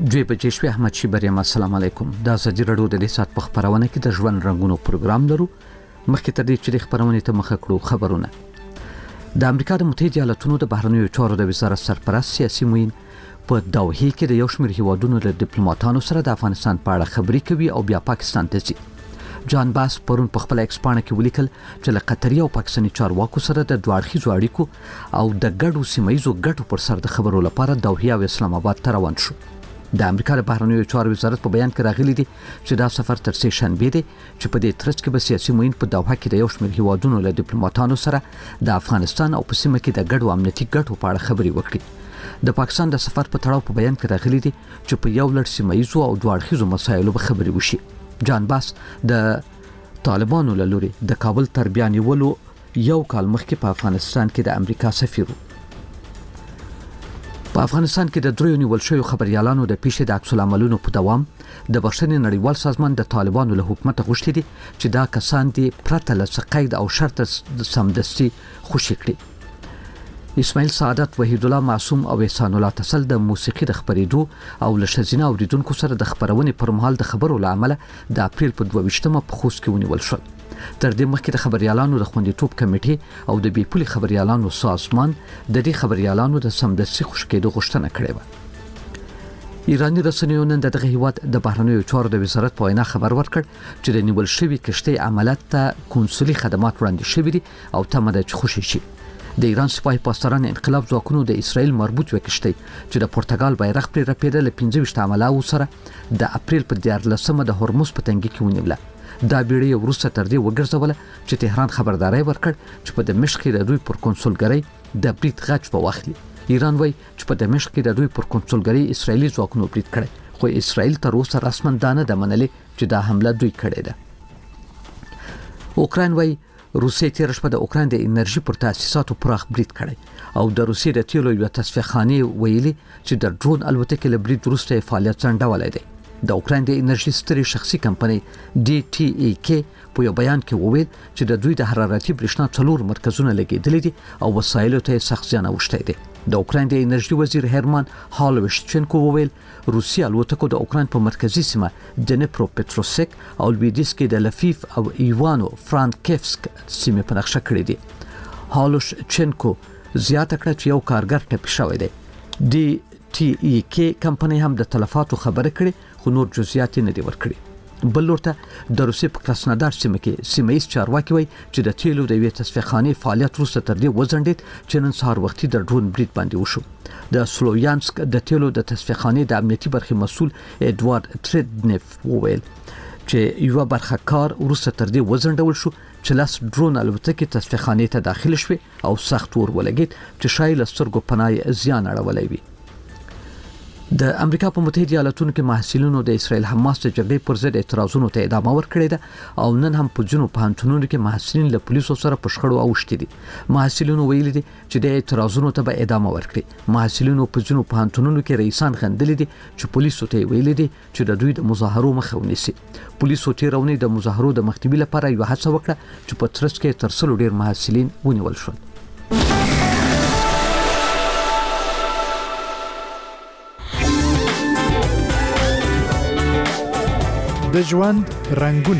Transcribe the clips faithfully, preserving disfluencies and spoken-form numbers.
دوی بجې شوې. احمد شیبریم السلام علیکم. دا زدي رډو د دې سات په خبرونه کې د ژوند رنگونو پروګرام لرو. مخکې تر دې چې د خبرونه ته مخ کړو خبرونه. د امریکا د متحده ایالاتونو د بهرنیو چارو د وزارت سرپرست سیاسي معین په دوحه کې د یو شمېر هیوادونو له ډیپلوماټانو سره د افغانستان په اړه خبرې کوي او بیا پاکستان ته ځي. جان باس پرون په خپل ایکس پاڼه کې ولیکل چې له قطري او پاکستاني چارواکو سره د دوه اړخیزو اړیکو او د ګډو سیمایي ګټو پر سر د خبرو لپاره دوحه او اسلام آباد ته روان شو. د امریکا د بهرنیو چارو وزارت په بیان کې راغلي دي چې دا سفر تر سه شنبه دی چې په دې ترڅ کې به سیاسي معین په دوحه کې د یو شمېر هیوادونو له ډیپلوماټانو سره د افغانستان او په سیمه کې د ګډو امنیتي ګټو په اړه خبرې وکړي. د پاکستان د سفر په تړاو په بیان کې راغلي دي چې په یو لړ سیمایي او دوه اړخیزو مسایلو به خبرې وشي. جان باس د طالبانو له لوري د کابل تر بیا نیولو یو کال مخکې په افغانستان کې د امریکا سفیر و. په افغانستان کې د دریو نیول شویو خبريالانو د پیښې د عکس العملونو په دوام د بشري نړیوال سازمان د طالبانو له حکومت غوښتي دي چې دا کسان دي پرته له قید او شرط سمدستي خوشي کړي. اسماعیل سعادت، وحید الله معصوم او احسان الله تسل د موسیقي د خبرېدو او له شزینه اوریدونکو سره د خبرونې پر مهال د خبرو لامل د اپریل په دوه ویشتمه په خوست کې ونیول شول. تر دې مخکې د خبريالانو د خوندیتوب کمیټې او د بیپولي خبريالانو سازمان د دې خبريالانو د سمدستي خوشکېدو غوښتنه کړې و. ایرانی رسنیو نن دغه هیواد د بهرنیو چارو د وزارت په وینا خبر ورکړ چې د نیول شوی کشتۍ عملیات ته کونسولي خدمات وړاندې شوي دي او تمه ده چې خوشي شي. د ایران سپاه پاسداران انقلاب ځواکونو د اسرائیل مربوط وکشتۍ چې د پرتګال بیرغ پر رپیدل پنځه ویشت عملاو سره د اپریل په دیارلسمه د هرمز په تنګي کې ونیوله. دا بیړۍ وروسته تر دې وګرځوله چې تهران خبرداري ورکړ چې په دمشق کې د دوی پر کنسولګری د بریټ غچ په واخلي. ایران وایي چې په دمشق کې د دوی پر کنسولګری اسرایلی ځواکونو بریټ کړي، خو اسرائیل تر اوسه رسماً دا نه ده منلې چې دا حمله دوی کړې ده. اوکراین وایي روسیې تیر شپه د اوکراین د انرژي پر تاسیساتو پراخ بریټ کړي او د روسیې د تیلو یو تصفیه خانه ویلي چې د ډرون الوتکې له بریټ وروسته فعالیت څنډولای دی. د اوکراین د انرژي ستري شخصي کمپنۍ ډي ټي ای کې په یو بیان کې وویل چې د دوی د حرارتي برېښنا څلور مرکزونه لګیدلي دي او وسایلو ته سخت زیان اوښتی دی. د اوکراین د انرژي وزیر هرمان هالوشچنکو وویل روسي الوتکو د اوکراین په مرکزي سیمه دنیپرو پټروسک او لویدیس کې د لفیف او ایوانو فرانکیفسک سیمه په نقشه کړې دي. هالوشچنکو زیاته کړه چې یو کارګر ټپي شوی دی. ډي ټي ای کې کمپنۍ هم د تلفاتو خبره کړې خو نور جزئیات نه دي ورکړي. بل لورته د روسیې په کراسنودار سیمه کې سیمایي چارواکي وایي چې د تیلو د یوې تصفیه خانې فعالیت وروسته تر دې وځنډېد چې نن سهار وختي د ډرون بریټ باندې وشو. د سلویانسک د تیلو د تصفیه خانې د امنیتي برخې مسؤل اډوارد تریډنیف وویل چې یو برخه کار وروسته تر دې وځنډول شو چې لاس ډرون الوتکې تصفیه خانې ته داخل شوه او سخت ور ولګید چې شایل سترګو پناه زیان اړولای وي. د امریکا په متحده ایالاتونو کې محصلینو د اسرائیل حماس د جګړې پر ضد اعتراضونو ته ادامه ورکړې ده او نن هم په ځینو پوهنتونونو کې محصلین له پولیسو سره په شخړو اوښتي دي. محصلینو ویلي دي چې د اعتراضونو ته به ادامه ورکړي. محصلینو په ځینو پوهنتونونو کې رئیسان غندلي دي چې پولیسو ته ویلي دي چې د دوی د مظاهرو مخه ونیسي. پولیسو تیرونې د مظاهرو د مخنیوي لپاره یو هڅه وکړه چې په ترڅ کې تر څلو ډیر محصلین ونیول شول. د ژوند رنگونه.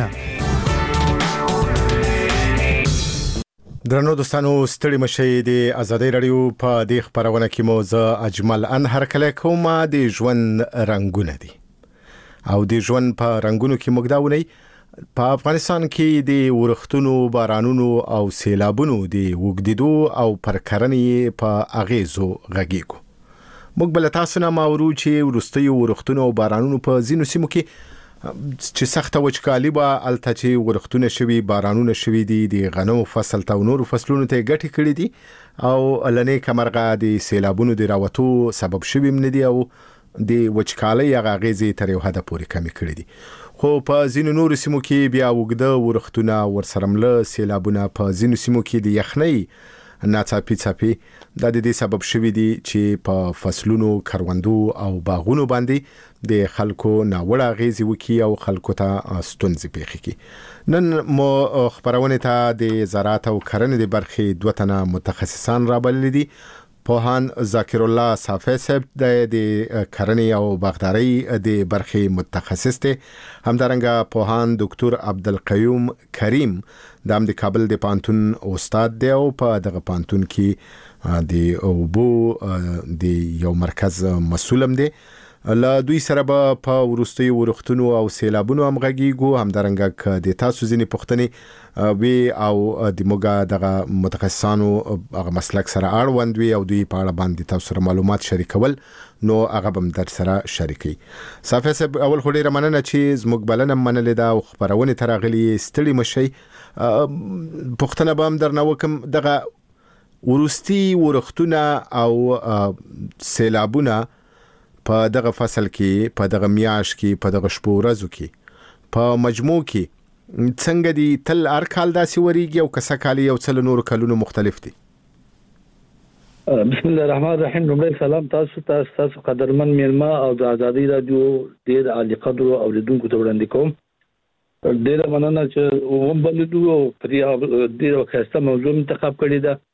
درنو دوستانو ستړي مشي د ازادي رادیو په دې خبرونه کې مو زه اجمل انهر کله کوم د ژوند رنگونه دي او د ژوند په رنگونو کې مقداونی په افغانستان کې د ورښتونو بارانونو او سیلابونو د وګدیدو او پرکرنې په اغیزو غږیږو. موږ بل تاسو نه ماورو چې ورستي ورښتونو او بارانونو په زینو سیمو کې چې سخته وچکالي به الته چې ورښتونه شوي بارانونه شوي دي د غنمو فصل ته نور فصلونو ته ګټي کړي دي او لنې کمرغه د سیلابونو د راوتو سبب شوي من دي او د وچکالي غاغېزي تر یو حد پورې کمی کړي دي. خو په زینو نور سیمو کې بیا وګده ورښتونه ورسرمله سیلابونه په زینو سیمو کې د یخنۍ ناڅاپي څاپي د دې سبب شوي دي چې په فصلونو کروندو او باغونو باندې د خلکو ناوړه غیزي وکي او خلکو ته ستونزې پیښ کی. نن مو خبرونه ته د زراعت او کرنې د برخې دوه تنه متخصصان را بلل دي. پوهان ذاکر الله صافی صاحب د کرنې او باغداري د برخې متخصص دی. همدارنګه پوهان ډاکټر عبدالقیوم کریم د کابل د پانتون استاد دی او په دغه پانتون کې د اوبو د یو مرکز مسؤلم دی. لا دوی سره به په ورستي ورختونو او سیلابونو هم غږیږو. همدارنګه د تاسو ځینې پوښتنې وی او د موږ دغه متخصصانو هغه مسلک سره اړوند وي او دوی په اړه باندې تاسو سره معلومات شریکول نو هغه هم در سره شریکي. صافی صاحب اول خو ډیره مننه چې زموږ بلنه منلې ده او خبرونه ترغلي ستړي مشي. پوښتنه به هم درنه وکم دغه ورستي ورختونه او سیلابونه په دغه فصل کې په دغه میاش کې په دغه شپو ورځو کې په مجموع کې څنګه دي تل هر کال داسې وریږي او کسه کال یو څل نور کلونو مختلف دي؟ بسم الله الرحمن الرحیم. لومړی سلام تاسو ته تاسو قدرمن میلمه او د ازادي رادیو ډیر عالی قدر او اوریدونکو ته وړاندې کوم. ډیر مننه چې ووم بلدو او پرې ډیر خسته موضوع انتخاب کړی ده.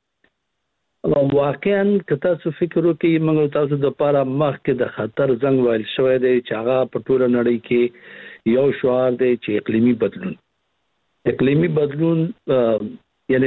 واقعا که تاسو فکر وکړئ موږ تاسو د پاره مخکې د خطر زنګ ویل شوی دی چې هغه په ټوله نړۍ کې یو شعار دی چې اقلیمي بدلون. اقلیمي بدلون یعنی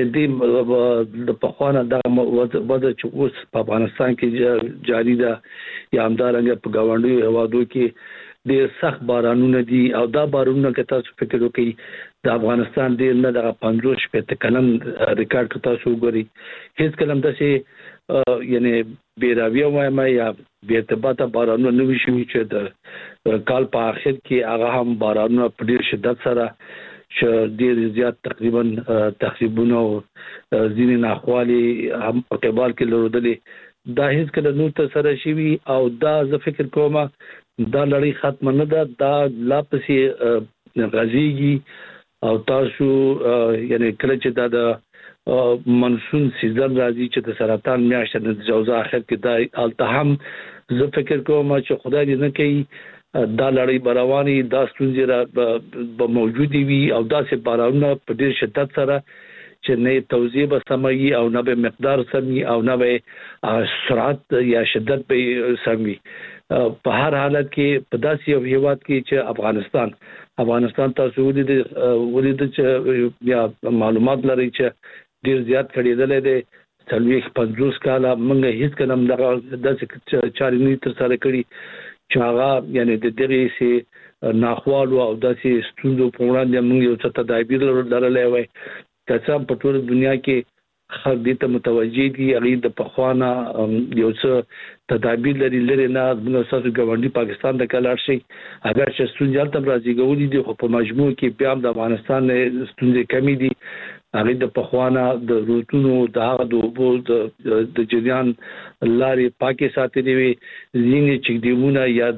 د پخوانه د وضع چې اوس په افغانستان کې جاری ده یا همدارنګه په ګاونډیو هیوادو کې ډېر سخت بارانونه دي او دا بارانونه که تاسو فکر وکړئ د افغانستان ډېر نه دغه پنځوس شپېته کلن ریکارډ که تاسو وګورئ هیڅ کله هم داسې یعنی بېراویه وایم یا بې ارتباطه بارانونه نه وي شوي چې د کال په آخر کې هغه هم بارانونه په ډېر شدت سره چې ډېر زیات تقریبا تخریبونه او ځینې ناخوالې هم په قبال کې لرودلې دا هیڅ کله نور ترسره شوي او دا زه فکر کوم دا لړۍ ختمه نه ده. دا لا پسې غځېږي او تاسو یعنی کله چې دا د منسون سیزن راځي چې د سرطان میاشت د جوزا اخر کې دا التهم زه فکر کوم چې خدای دې نه کوي دا لړۍ برواني دا ستونزې به موجودي وي او داسې بارانونه په ډېر شدت سره چې نه توزیع به سموي او نه به مقدار سمي او نه به سرعت یا شدت به سمي. په هر حالت کې په داسې یو هیواد کې چې افغانستان افغانستان تاسو ولید ولید چې یا معلومات لري چې ډیر زیات کړیدل دي څلويخ پنځوس کاله موږ هیڅ کلم دغه داسې چارې تر سره کړی چې هغه یعنی د دغه سي ناخوالو او داسې ستونزو په وړاندې موږ یو څه تدابیر لرلای وای. که په ټول دنیا کې خلک دې ته متوجي دي هغه د پخوانه یو څه تدابیر لري لري نه موږ تاسو ګاونډي پاکستان ته کلاړ شي اگر چې ستونزې تل راځي ګولې دي خو په مجموع کې بیا د افغانستان ستونزې کمی دي. هغه د پخوانه د روتونو د هغه د اوبو د جریان لارې پاکي ساتلې وي ځینې چې دیونه یا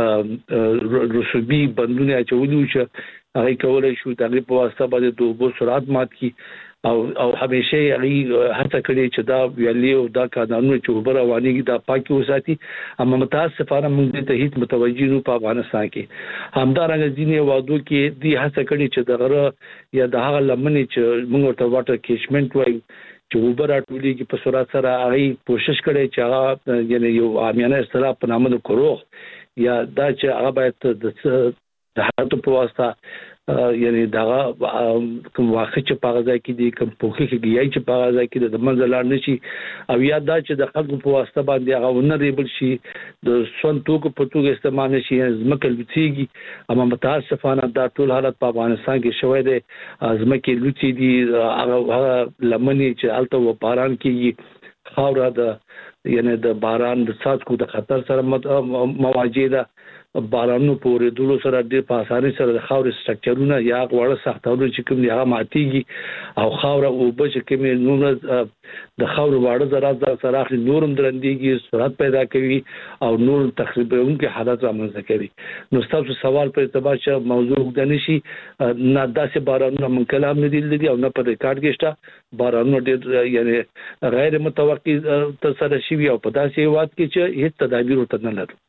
د رسوبي بندونه چولې چې هغه کولای شو د هغه په واسطه باندې د اوبو سرعت مات کی او او همیشه هغه هڅه کړې چې دا ویلي او دا قانون چې وبر رواني دا پاکي وساتي. اما متاسفانه موږ ته هیڅ متوجي نه په افغانستان کې همدارنګه ځینې وادو کې دی هڅه کړې چې د غره یا د هغه لمنې چې موږ ورته واټر کیچمنټ وایو چې وبر اټولېږي په سرعت سره هغه کوشش کړي چې هغه یعنی یو عامیانه اصطلاح په نامه د کروغ یا دا چې هغه باید د حالت په واسطه یعنی دا کوم واقع چې په غځای کې دي کوم پوخي کې گیای چې په غځای کې د منځلار نشي او یا دا چې د خلکو په واسطه باندې هغه ونریبل شي د سون توکو په توګه استعمال نشي ځمکه لوڅيږي. اما متاسفانه دا ټول حالت په افغانستان کې شوی دی. ځمکه لوڅي دي هغه لمنې چې الته و باران کې خاوره د یعنی د باران د څاڅکو د خطر سره مواجه ده. بارانونو پورې دلو سره ډېر په اسانۍ سره د خاورې سټرکچرونه یا غوړه ساختونه چې کوم دی هغه ماتيږي او خاوره او به چې کوم نور د خاورې واړه ذرات سره اخلي نورم درندېږي سرعت پیدا کوي او نور تخریبونکي حالات رامنځته کوي. نو تاسو سوال په اعتبار چې موضوع د نشي نه داسې بارانونه من کلام نه دي او نه په ریکارډ کې شته بارانونه ډېر یعنی غیر متوقع تر سره شي او په داسې وخت کې چې هیڅ تدابیر ورته نه لري.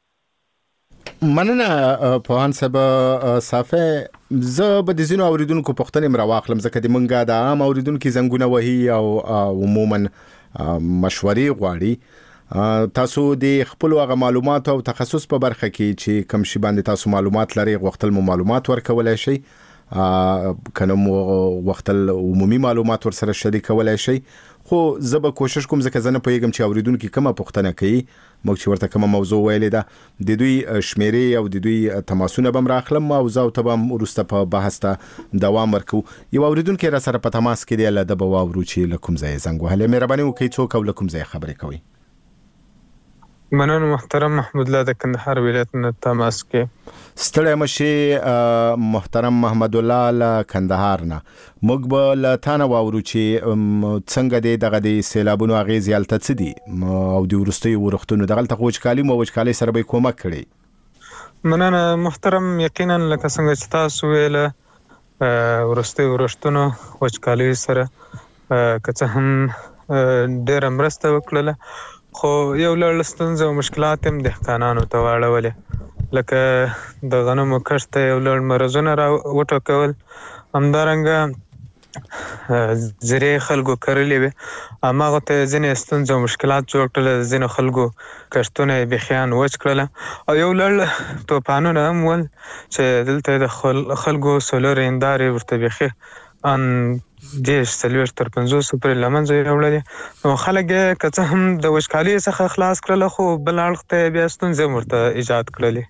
مننه پوهان صاحب صافی. زه به د ځینو اوریدونکو پوښتنې مراواخلم ځکه د منګه د عام اوریدونکو زنګونه وهي او عموما مشورې غواړي تاسو د خپل هغه معلومات او تخصص په برخه کې چې کوم شی باندې تاسو معلومات لري غوښتل مو معلومات ورکولای شي کنه مو غوښتل عمومي معلومات ورسره شریکولای شي خو زه به کوشش کوم ځکه زه نه پوهیږم چې اوریدونکو کومه پوښتنه کوي موږ چې ورته کومه موضوع ویلې ده د دوی شمیرې او د دوی تماسونه به راخلم او زه او ته به ورسته په بحث ته دوام ورکو یو اوریدونکو را سره په تماس کې دی له د به واورو چې لکم ځای زنګ وهله مهرباني وکړئ څوک او لکم ځای خبرې کوي مننه محترم محمود الله د کندهار ولایت نه تماس کې ستړی مشي محترم محمد الله له کندهار نه موږ به له تانه واورو چې څنګه دی دغه د سیلابونو اغیزې هلته څه دي او د وروستیو ورښتونو دغلته خو وچکالي مو وچکالۍ سره به کومک کړی مننه محترم یقینا لکه څنګه چې تاسو ویله وروستیو ورښتونو وچکالۍ سره که څه هم ډېره مرسته وکړله خو یو لړ ستونزې او مشکلات هم دهقانانو ته واړولې لکه د غنمو کښت ته یو لړ مرضونه را وټوکول همدارنګه زرې خلکو کرلې وې هماغه ته ځینې ستونزې او مشکلات جوړ کړل ځینو خلکو کښتونه یې بیخیان وچ کړله او یو لړ طوفانونه هم ول چې دلته د خلکو سولر هندارې ورته بیخي ان دیش سلویش تر پنځوسو پورې له منځه یوړلې نو خلک یې که څه هم د وچکالۍ څخه خلاص کړله خو بل اړخ ته بیا ستونزې هم ورته ایجاد کړلې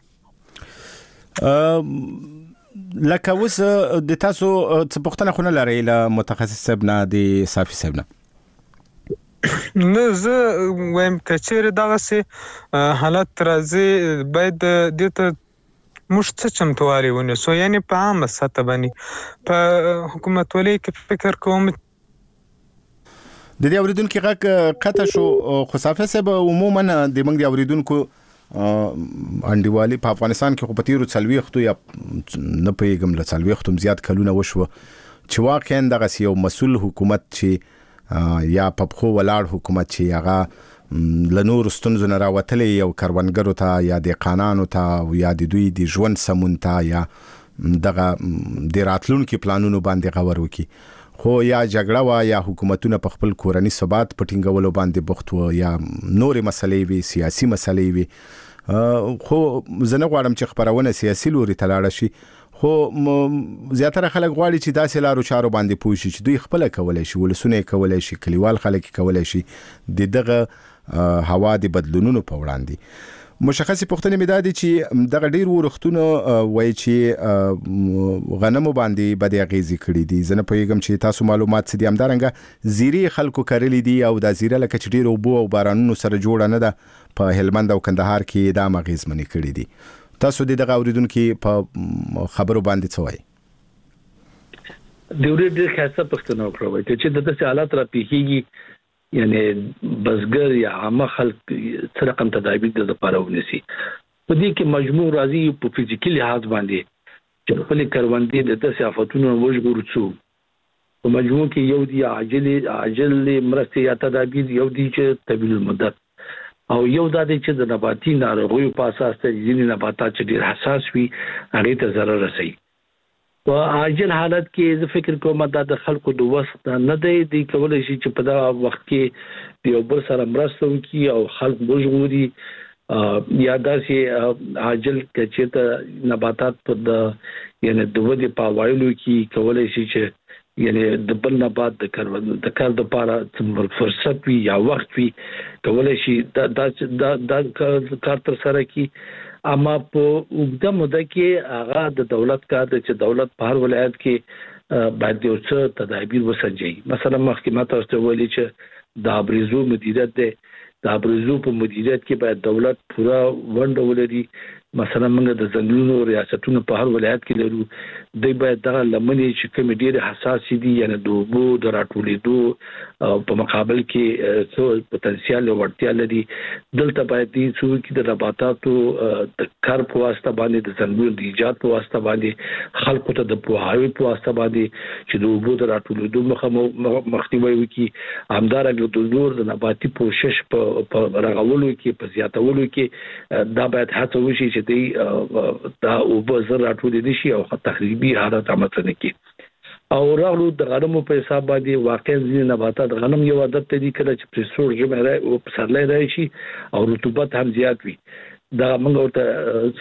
لکه اوس د تاسو څه پوښتنه خو نه لرئ له متخصص صاحب نه د صافي صاحب نه نه زه وایم که چیرې دغسې حالت راځي باید دې ته موږ څه چمتووالی ونیسو یعنې په عامه سطح باندې په حکومتولۍ کې فکر کوم د دې اوریدونکو غږ قطع شو خو صافي صاحب عموما د موږ د اوریدونکو انډیوالي په افغانستان کې خو په تیرو څلوېښتو یا نه پوهېږم له څلوېښتو هم زیات کلونه وشوه چې واقعا دغسې یو مسؤل حکومت چې یا په پښو ولاړ حکومت چې هغه له نورو ستونزو نه راوتلی یو کروندګرو ته یا دهقانانو ته یا د دوی د ژوند سمون ته یا دغه د راتلونکي پلانونو باندې غور وکړي خو یا جګړه وه یا حکومتونه په خپل کورني ثبات په ټینګولو باندې بوخت وه یا نورې مسلې وي سیاسي مسلې وي خو زه نه غواړم چې خپرونه سیاسي لوري ته لاړه شي خو زیاتره خلک غواړي چې داسې لارو چارو باندې پوه شي چې دوی خپله کولی شي ولسونه یې کولی شي کلیوال خلک یې کولی شي د دغه هوا د بدلونونو په وړاندې مشخصي پوښتنې مې دا دي چې دغه ډېر ورښتونه وایي چې غنمو باندې بدې اغېزې کړي دي زه نه پوهېږم چې تاسو معلومات څه دي همدارنګه زیرې خلکو کرلې دي او دا زیره لکه چې ډېرو اوبو او بارانونو سره جوړه نه ده په هلمند او کندهار کې دا هم اغېزمنې کړي دي تاسو د دغه اوریدونکو په خبرو باندې څه وایي د ډېر ښایسته پوښتنه وکړه چې د داسې حالات را پیښیږي یعنی بزګر یا عامه خلک څه رقم تدابیر د لپاره ونیسي په دې کې مجموع راځي په فزیکي لحاظ باندې چې خپل کروندې د داسې آفتونو وژغورو څو په مجموع کې یو دی عاجل عاجل مرستې یا تدابیر یو دی چې طویل المدت او یو دا دی چې د نباتي ناروغیو په اساس ته ځینې نباتات چې ډېر حساس وي هغې ته ضرر رسوي په عاجل حالت کې زه فکر کوم دا د خلکو د وخت نه دی دی کولی شي چې په دا وخت کې د یو بل سره مرسته وکړي او خلک وژغوري یا داسې عاجل که چېرته نباتات په د یعنې د ودې په اوایلو کې کولی شي چې یعنې د بل نبات د کار د کار دپاره فرصت وي یا وخت وي کولی شي دا دا دا کار ترسره کړي اما په اوږده موده کې هغه د دولت کار دی چې دولت په هر ولایت کې باید یو څه تدابیر وسنجوي مثلا مخکې ما تاسو ته ویلي چې د ابریزو مدیریت دی د ابریزو په مدیریت کې باید دولت پوره ونډه ولري مثلا موږ د ځنګلونو ریاستونو په هر ولایت کې لرو دوی باید دغه لمنې چې کومې ډېرې حساسې دي یعنې د اوبو د راټولېدو په مقابل کې څه پوتنسیال او وړتیا لري دلته باید دوی څه وکړي د نباتاتو د کار په واسطه باندې د ځنګلونو د ایجاد په واسطه باندې خلکو ته د پوهاوي په واسطه باندې چې د اوبو د راټولېدو مخه مخنیوی وکړي همدارنګه د نور د نباتي پوشش په رغولو کې په زیاتولو کې دا باید هڅه وشي چې دی دا اوبه زر راټولې نشي او تخریبي حالت رامنځته نه کړي او راغلو د غنمو په حساب باندې واقعا ځینې نباتات غنم یو عادت دی کله چې په سور جمع راي او پسرلی راشي او رطوبت هم زیات وي دا موږ ورته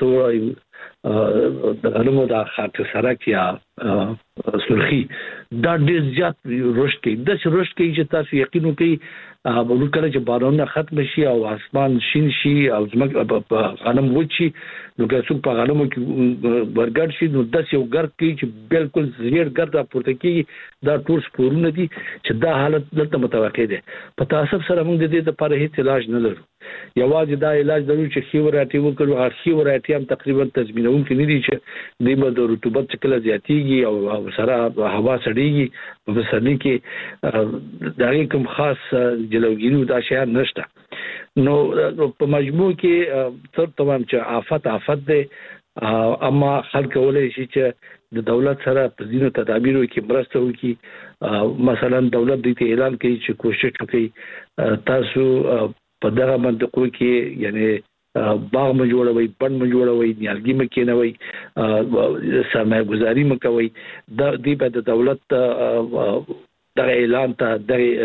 څو د غنمو د خاکسترک یا سرخی دا ډېر زیات رشد کوي د رشد کوي چې تاسو یقین وکړئ ورو کله چې بارانونه ختم شي او اسمان شین شي او زموږ غنم وچی نو که څوک په غنمو کې ورګړ شي نو داس یو ګرد کوي چې بالکل زیړ ګرد راپورته کیږي دا ټول سپورونه دي چې دا حالت دلته متوقع دي په تاسو سره موږ د دې لپاره هیڅ علاج نه لرو یوازې دا علاج درو چې خیوراتي وکړو هر خیوراتي هم تقریبا تضمینون کې نه دي چې د د رطوبت څخه زیاتیږي او سره هوا سړیږي په سړی کې دا کوم خاص جلوګیرو دا شی نشته نو په مجموع کې تر تمام چې آفت آفت ده اما خلک ولې شي چې د دولت سره په ځینو تدابیرو کې مرسته وکړي مثلا دولت دې اعلان کوي چې کوشش وکړي تاسو په دغه منطقو کې یعنی باغ م جوړوي بند م جوړوي نیالګي م کېنوي سرمایه گذاري م کوي د دې په دولت د اعلان ته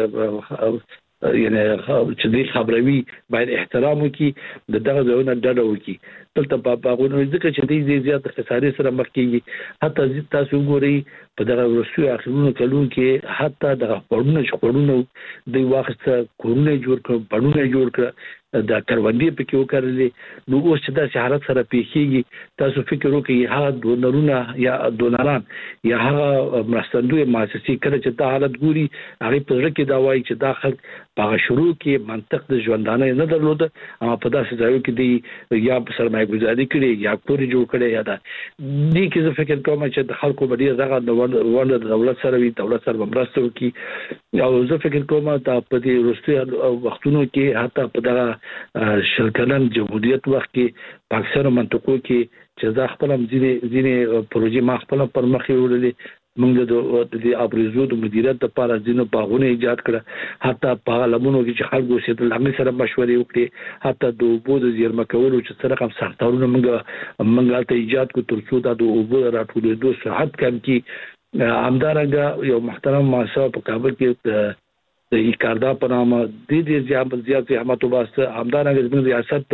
د یعنی چې دې خبروي باید احترام وکړي د دغه ځایونو ډډه وکړي دلته په باغونو ځکه چې دې زیات خسارې سره مخ کیږي حتی تاسو ګورئ په دغه ورسوي اخرونو کلون کې حتی دغه پړونه چې پړونه د واخت کورونه جوړ کړ پړونه جوړ کړ دا کروندې په کې وکړلې نو اوس چې دا حالت سره پیښیږي تاسو فکر وکړئ هغه دونرونه یا دونران یا هغه مرستندوی مؤسسې کړه چې دا حالت ګوري هغه په ځکه دا وایي چې داخل په شروع کې منطق د ژوندانه نه درلود اما په داسې ځایو کې دی یا سرمایه گذاري کړي یا کور جوړ کړي یا دا دې کې زه فکر کوم چې د خلکو باندې دغه ونه د دولت سره وي دولت سره مرسته وکړي او زه فکر کوم ته په دې وروستي وختونو کې حتی په دغه شل کلن جمهوریت وخت کې په اکثر منطقو کې چې ځا خپل ځینې ځینې پروژې ما خپل پر مخ وړلې موږ د ابرزو د مدیریت لپاره ځینو باغونه ایجاد کړه حتی په لمنو کې چې خلکو سره لږ سره مشورې وکړي حتی د اوبو د زیرمه کولو چې سره کوم سختارونه موږ موږ ته ایجاد کو تر څو د اوبو راټولېدو صحت کم کې همدارنګه یو محترم مؤسسه په کابل کې د ایکاردا په نامه د دې زیات زیات زحمت وباسته همدارنګه زموږ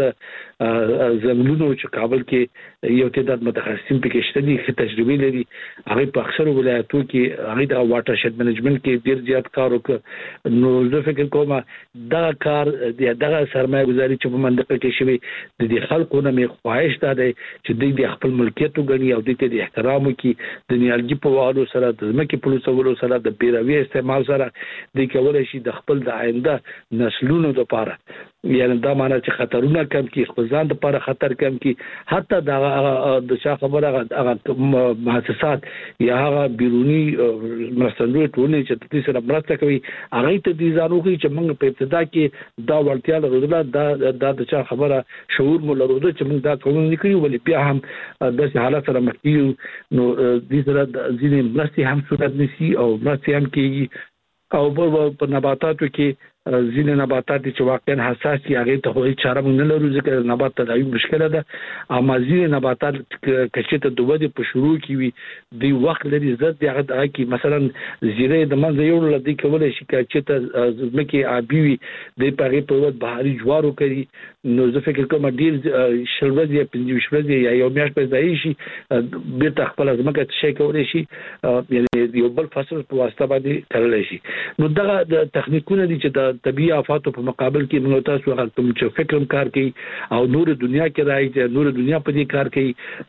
ریاست زمینونو چې کابل کې یو تعداد متخصصین پکې شته دي چې تجربه لري هغه په اکثر ولایتونو کې هغه د واټر شید منیجمنت کې ډیر زیات کار وکړ نو زه فکر کوم دا کار د دغه سرمایه گذاري چې په منطقه کې شوی د دې خلکو نه مې خواهش ده چې د خپل ملکیت وګڼي او د دې احترام وکړي د نیالګي په وادو سره د ځمکې په لوسولو سره د بیروي استعمال سره د کولای شي د خپل د آینده نسلونو لپاره یعنی دا معنی چې خطرونه کم کی خپل ځان لپاره خطر کم کی حتی د د شا خبره هغه مؤسسات یا هغه بیرونی مرستندوی ټولنې چې د دې سره مرسته کوي هغه ته دي ځانو کوي چې موږ په ابتدا کې دا ورتیا لرو دا د شا خبره شعور مو لرو چې موږ دا کوم نه کوي ولې بیا هم د حالت سره مخ کیو نو دې سره ځینې مرستې هم صورت نشي او مرستې هم کیږي او په نباتاتو کې ځینې نباتات چې واقعا حساس دي هغه ته هیڅ چاره نه لرو ځکه نبات تداوی مشکله ده اما ځینې نباتات چې ته د ودې په شروع کې وي د وخت لري زړه د هغه کې مثلا زیره د منځ یو لدی کولای شي چې ته ځمکه آبي وي د پاره په وخت بهاري جوارو کوي نو زه فکر کوم ډیر شلوځي یا پنځه شپږ یا یو میاشت په ځای شي به تخپل ځمکه شي کولای شي یعنی یو بل فصل په واسطه باندې کولای شي نو دغه د تخنیکونه دي چې طبيعي آفاتو په مقابل کې موږ تاسو هغه کوم چې فکرم کار کوي او نور دنیا کې راځي نور دنیا په دې کار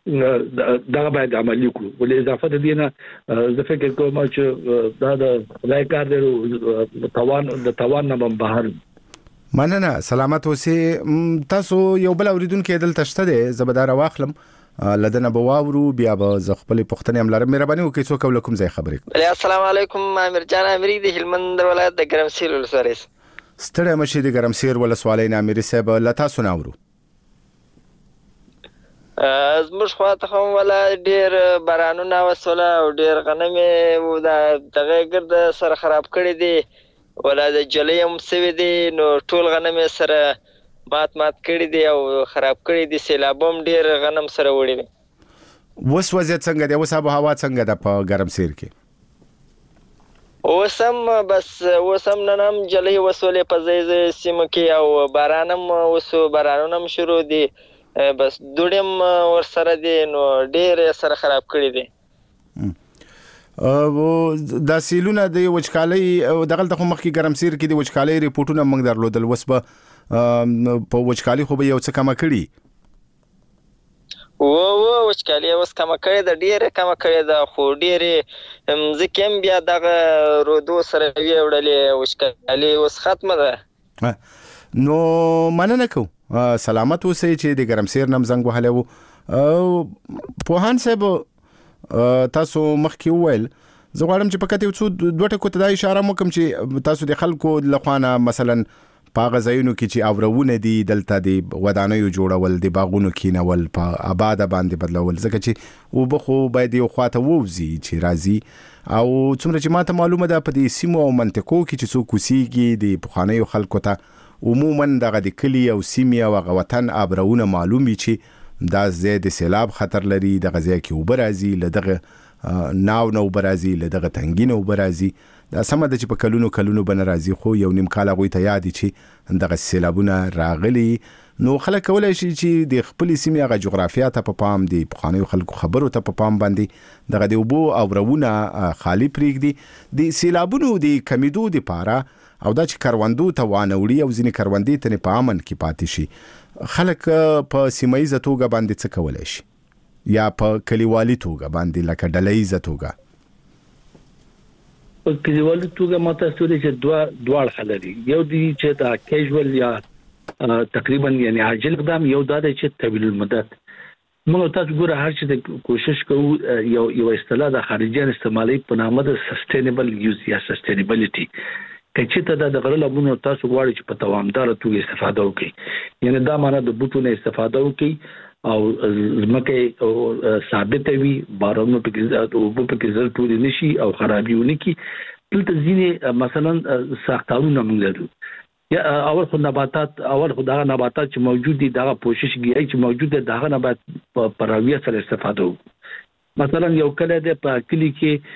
کوي دا باید عملي کړو ولې اضافه دې نه زه فکر کوم چې دا د لای کار دی توان د توان نه بهر مننه سلامت اوسې تاسو یو بل اوریدونکو دلته شته دی زبردار واخلم لدنه بواورو بیا به ز خپل پښتنې املار مهرباني وکړئ څوک وکم ځای خبرې السلام علیکم امیر جان امری د هلمند ولایت د ګرمسیر ولسوالۍ ستړی مشي د ګرمسیر ولسوالۍ نه امیر صاحب لتا سناورو زموږ خواته هم ولا ډیر بارانونه وسوله او ډیر غنمې و دغه ګرد سره خراب کړي دي ولا د جلې هم سوي دي نو ټول غنمې سره مات مات کړي دي او خراب کړي دي سیلابوم ډیر غنم سره وړي دي وس وضعیت څنګه دی وس آب هوا څنګه ده په ګرمسیر کې وسم بس وسم نن هم جلۍ وسولې په ځای ځای سیمو کې او باران هم وسو بارانونه هم شروع دي بس دوړې هم ورسره دي نو ډېر سره خراب کړي دي. او د سیلونه د وچکالۍ دغه د مخکې ګرمسیر کې د وچکالۍ ریپورتونه موږ درلودل وس په په وچکالۍ خو به یو څه کم کړي و و وچکالۍ اوس کم کړي د ډیره کم کړي د خو ډیره ځکه هم بیا دغه رودو سره ویوړلې وچکالۍ اوس ختمه ده. نو مننه کو سلامت اوسئ چې د ګرمسیر نم زنګ وهلو پوهان صاحب تاسو مخکې وویل زه غواړم چې پکې یو څو دوه ټکو ته دا اشاره وکم چې تاسو د خلکو لخوانه مثلا په غزاینو کې چې اورونه دي دلته د ودانیو جوړول د باغونو کینول په آباد باندې بدلول ځکه چې وبخو باید یو خواته ووزي چې راځي او څومره چې ماته معلومه ده په دې سیمو او منطقو کې چې څوک اوسېږي د پخوانیو خلکو ته عموما دغه د کلی او سیمې او غوطن ابرونه معلومي چې دا زیات سیلاب خطر لري د غزا کې وبرازي لدغه ناو نو برازي لدغه تنګینو برازي دا سم د چې په کلونو کلونو بن راځي خو یو نیم کال غوي ته یاد چې دغه سیلابونه راغلي نو خلک کولای شي چې د خپل سیمې غو جغرافیا ته په پام دي په خلکو خبرو ته په پام باندې دغه د وبو او رونه خالی پریږدي د سیلابونو د کمیدو د پاره او دا چې کاروندو ته وانوړي او ځینې کاروندې ته په امن کې پاتې شي خلک په سیمایي توګه باندې څه کولای شي یا په کلیوالي توګه باندې لکه ډله‌ایزه توګه په کلیوالي توګه ماته ستوري چې دوا دواړه خلري یو دی چې دا کیژوال یا تقریبا یعنی عاجل اقدام یو دا چې طویل المدت موږ تاسو ګوره هر چې کوشش کوو یو یو اصطلاح د خارجيان استعمالي په نامه د سستینبل یوز یا سستینبلټي کچې ته د غره لمونو تاسو غواړئ چې په دوامدار توګه استفاده وکړئ یعنی دا معنی د بوټو نه استفاده وکړئ او زمکه ثابت وي بارونو په کې او په کې زر ټول نشي او خرابيونه کی دلته ځینې مثلا ساختارونه موږ لرو یا اول خو نباتات اول خو دا نباتات چې موجود دي دا کوشش کوي چې موجود دي دا نبات په راویه سره استفاده وکړو مثلا یو کله د په کلی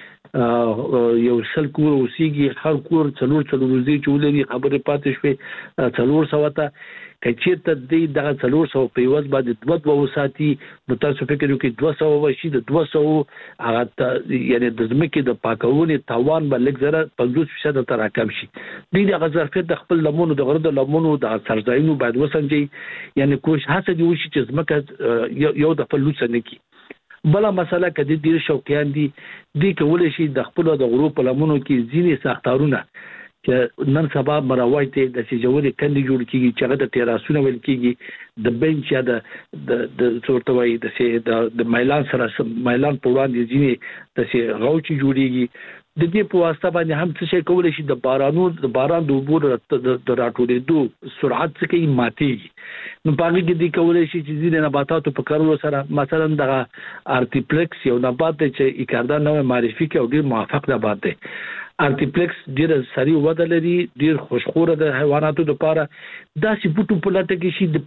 کې یو سل کور اوسېږي هر کور څلور څلور ورځې چولې خبره پاتې شوې څلور سوته کچې ته د دغه څلور سو په یوز باندې دوه دوه ساتي نو تاسو فکر وکړئ دوه سو وشي د دوه سو هغه یعنی د زمکه د پاکونې توان به لږ زره پنځوس فیصد تر راکم شي د دغه ظرفیت د خپل لمونو د غره د لمونو د سرځایونو باید وسنجي یعنی کوم هڅه دی وشي چې زمکه یو د فلوس نه کی بل مسله کدي ډیر شوقیان دي د کول شي د خپل د غرو په لمونو کې ځینې ساختارونه چې نن سبا مراوي ته د سجوري کندي جوړ کیږي چې هغه د تیراسونه ول کیږي د بنچ یا د د څورتوي د سي د مایلان سره مایلان په وړاندې ځینې د سي غوچي جوړيږي د دې په واسطه باندې هم څه شي کولای شي د بارانو د باران د عبور د راټولېدو سرعت څه کوي ماتيږي نو باندې کې د کولای شي چې ځینې نباتاتو په کارولو سره مثلا د ارتیپلکس یو نبات چې اکاردا نوې معرفي کې او ډیر موافق نبات دی ارتیپلکس ډیر سریع وده لري ډیر خوشخوره د حیواناتو لپاره داسې بوټو په لټه کې شي د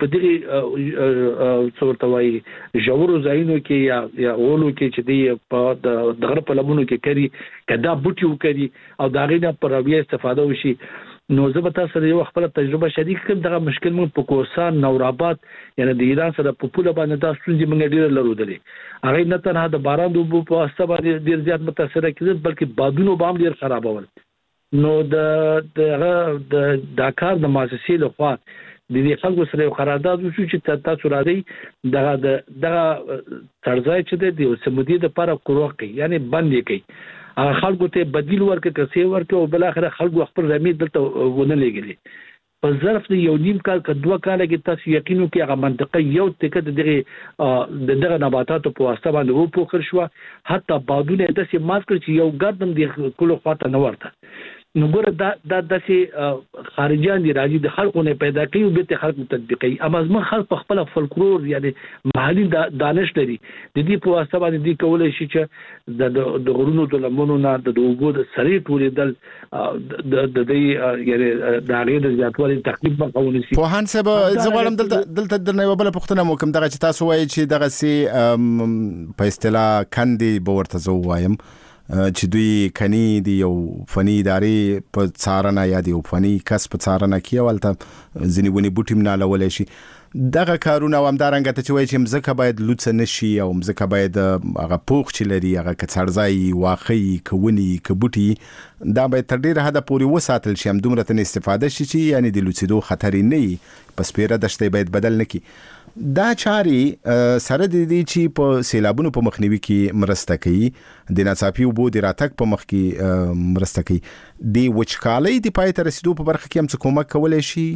پدې څورتوي ژورو ځایونو کې یا یا اولو کې چې دی په دغه په لمونو کې کړي کدا بوټي وکړي او دا غینه پر اویا استفاده وشي نو زه به تاسو سره یو خپل تجربه شریک کړم دغه مشکل موږ په کوسان نوراباد یعنی د ایران سره په پوله باندې تاسو څنګه موږ ډیر لرودلې هغه نه تنها د باران د وبو په واسطه باندې ډیر زیات متاثر کړي بلکې بادونو بام ډیر خرابول نو د دغه د داکار د مؤسسې له خوا د دې خلکو سره قرارداد وشو چې تاسو راځي دغه دغه ترځای چې د سمودي د لپاره کوروکي یعنی باندې کوي خلکو ته بدیل ورکړي کسي ورکړي او بل اخر خلکو خپل زميد دلته ونه لګري په ظرف د یو نیم کال ک دوه کال کې تاسو یقینو کې هغه منطقه یو ټکه دغه دغه نباتاتو په واسطه باندې وو پوخر شو حتی بادونه د سي مات کړ چې یو ګردم د کلو خواته نه ورته نو ګوره دا د داسې خارجيان دي راځي د خلکو نه پیدا کوي او به خلکو تطبیقي اما زما خلک خپل فولکلور یعنی محلي دانش لري د دې په واسطه باندې دي کولای شي چې د د غرونو د لمنو نه د وګړو د سری ټولېدل د د دې یعنی د اړې د ځاتوالي تقریبا قوانين سي په هان سبا زغړم دلته دلته درنه وبله پښتنه مو کوم دغه چې تاسو وایي چې دغه سي په اصطلاح کندي به ورته زو وایم چې دوی کني دی یو فني ادارې په څارنه یا دی یو فني کس په څارنه کې ولته ځنی ونی بوټیم نه لولې شي دغه کارونه ومدارنګ ته چې وایي چې مزکه باید لوڅ نشي او مزکه باید هغه پوخ چې لري هغه کڅړځای واخی کوونی کبوټي دا باید تر ډیره حد پورې وساتل شي هم دومره تن استفاده شي چې یعنی د لوڅیدو خطر نه پس پیره دشته باید بدل نکي دا چاري سره د دې چې په سیلابونو په مخنیوي کې مرسته کوي د ناڅاپي وبو د راتګ په مخ کې مرسته کوي د وچکالۍ د پای ته رسیدو په برخه کې هم څه کومک کولای شي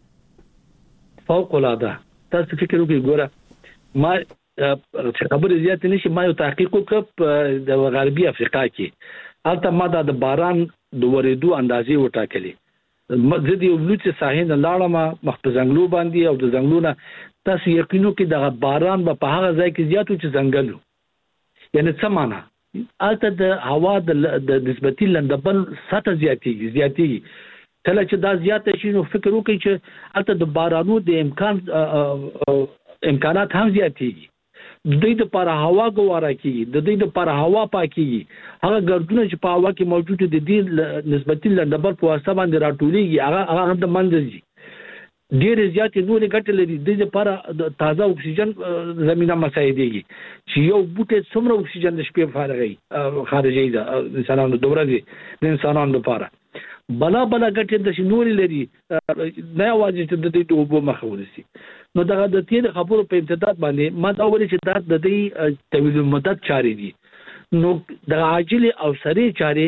فوق العاده تاسو فکر وکړئ ګوره ما خبرې زیات نشي ما یو تحقیق وکړ د غربي افریقا کې البته ما د باران د ورېدو اندازې وټاکلې زه د یو لوڅ ساحل لاړم مخ په ځنګلو باندې او د ځنګلونو تاسو یقینو کې د باران په هغه ځای کې زیاتو چې ځنګلو یعنی څه معنا البته د هوا د نسبتي لندبل سطح زیاتېږي زیاتېږي کله چې دا زیاته شي نو فکر وکړئ چې البته د بارانو د امکان امکانات هم زیاتېږي د دې لپاره هوا ګواره کیږي د دې لپاره هوا پاکيږي هغه ګردونه چې په هوا کې موجود دي د نسبتي لندبل په واسطه باندې راټولېږي هغه هغه د منځي ډېر زیات نورې ګټې لري د لپاره تازه اکسیجن زمينه مساعدېږي چې یو بوټي څومره اکسیجن د شپې فارغي خارجي د انسانانو د ورځې د انسانانو لپاره بلا بلا ګټې د شنوري لري نه واجب چې د دې وبو مخه ونیسي نو دا د تیر خبرو په امتداد باندې ما دا ویل چې دا د دې طویل مدت چاري دي نو د عاجل او سریع چاري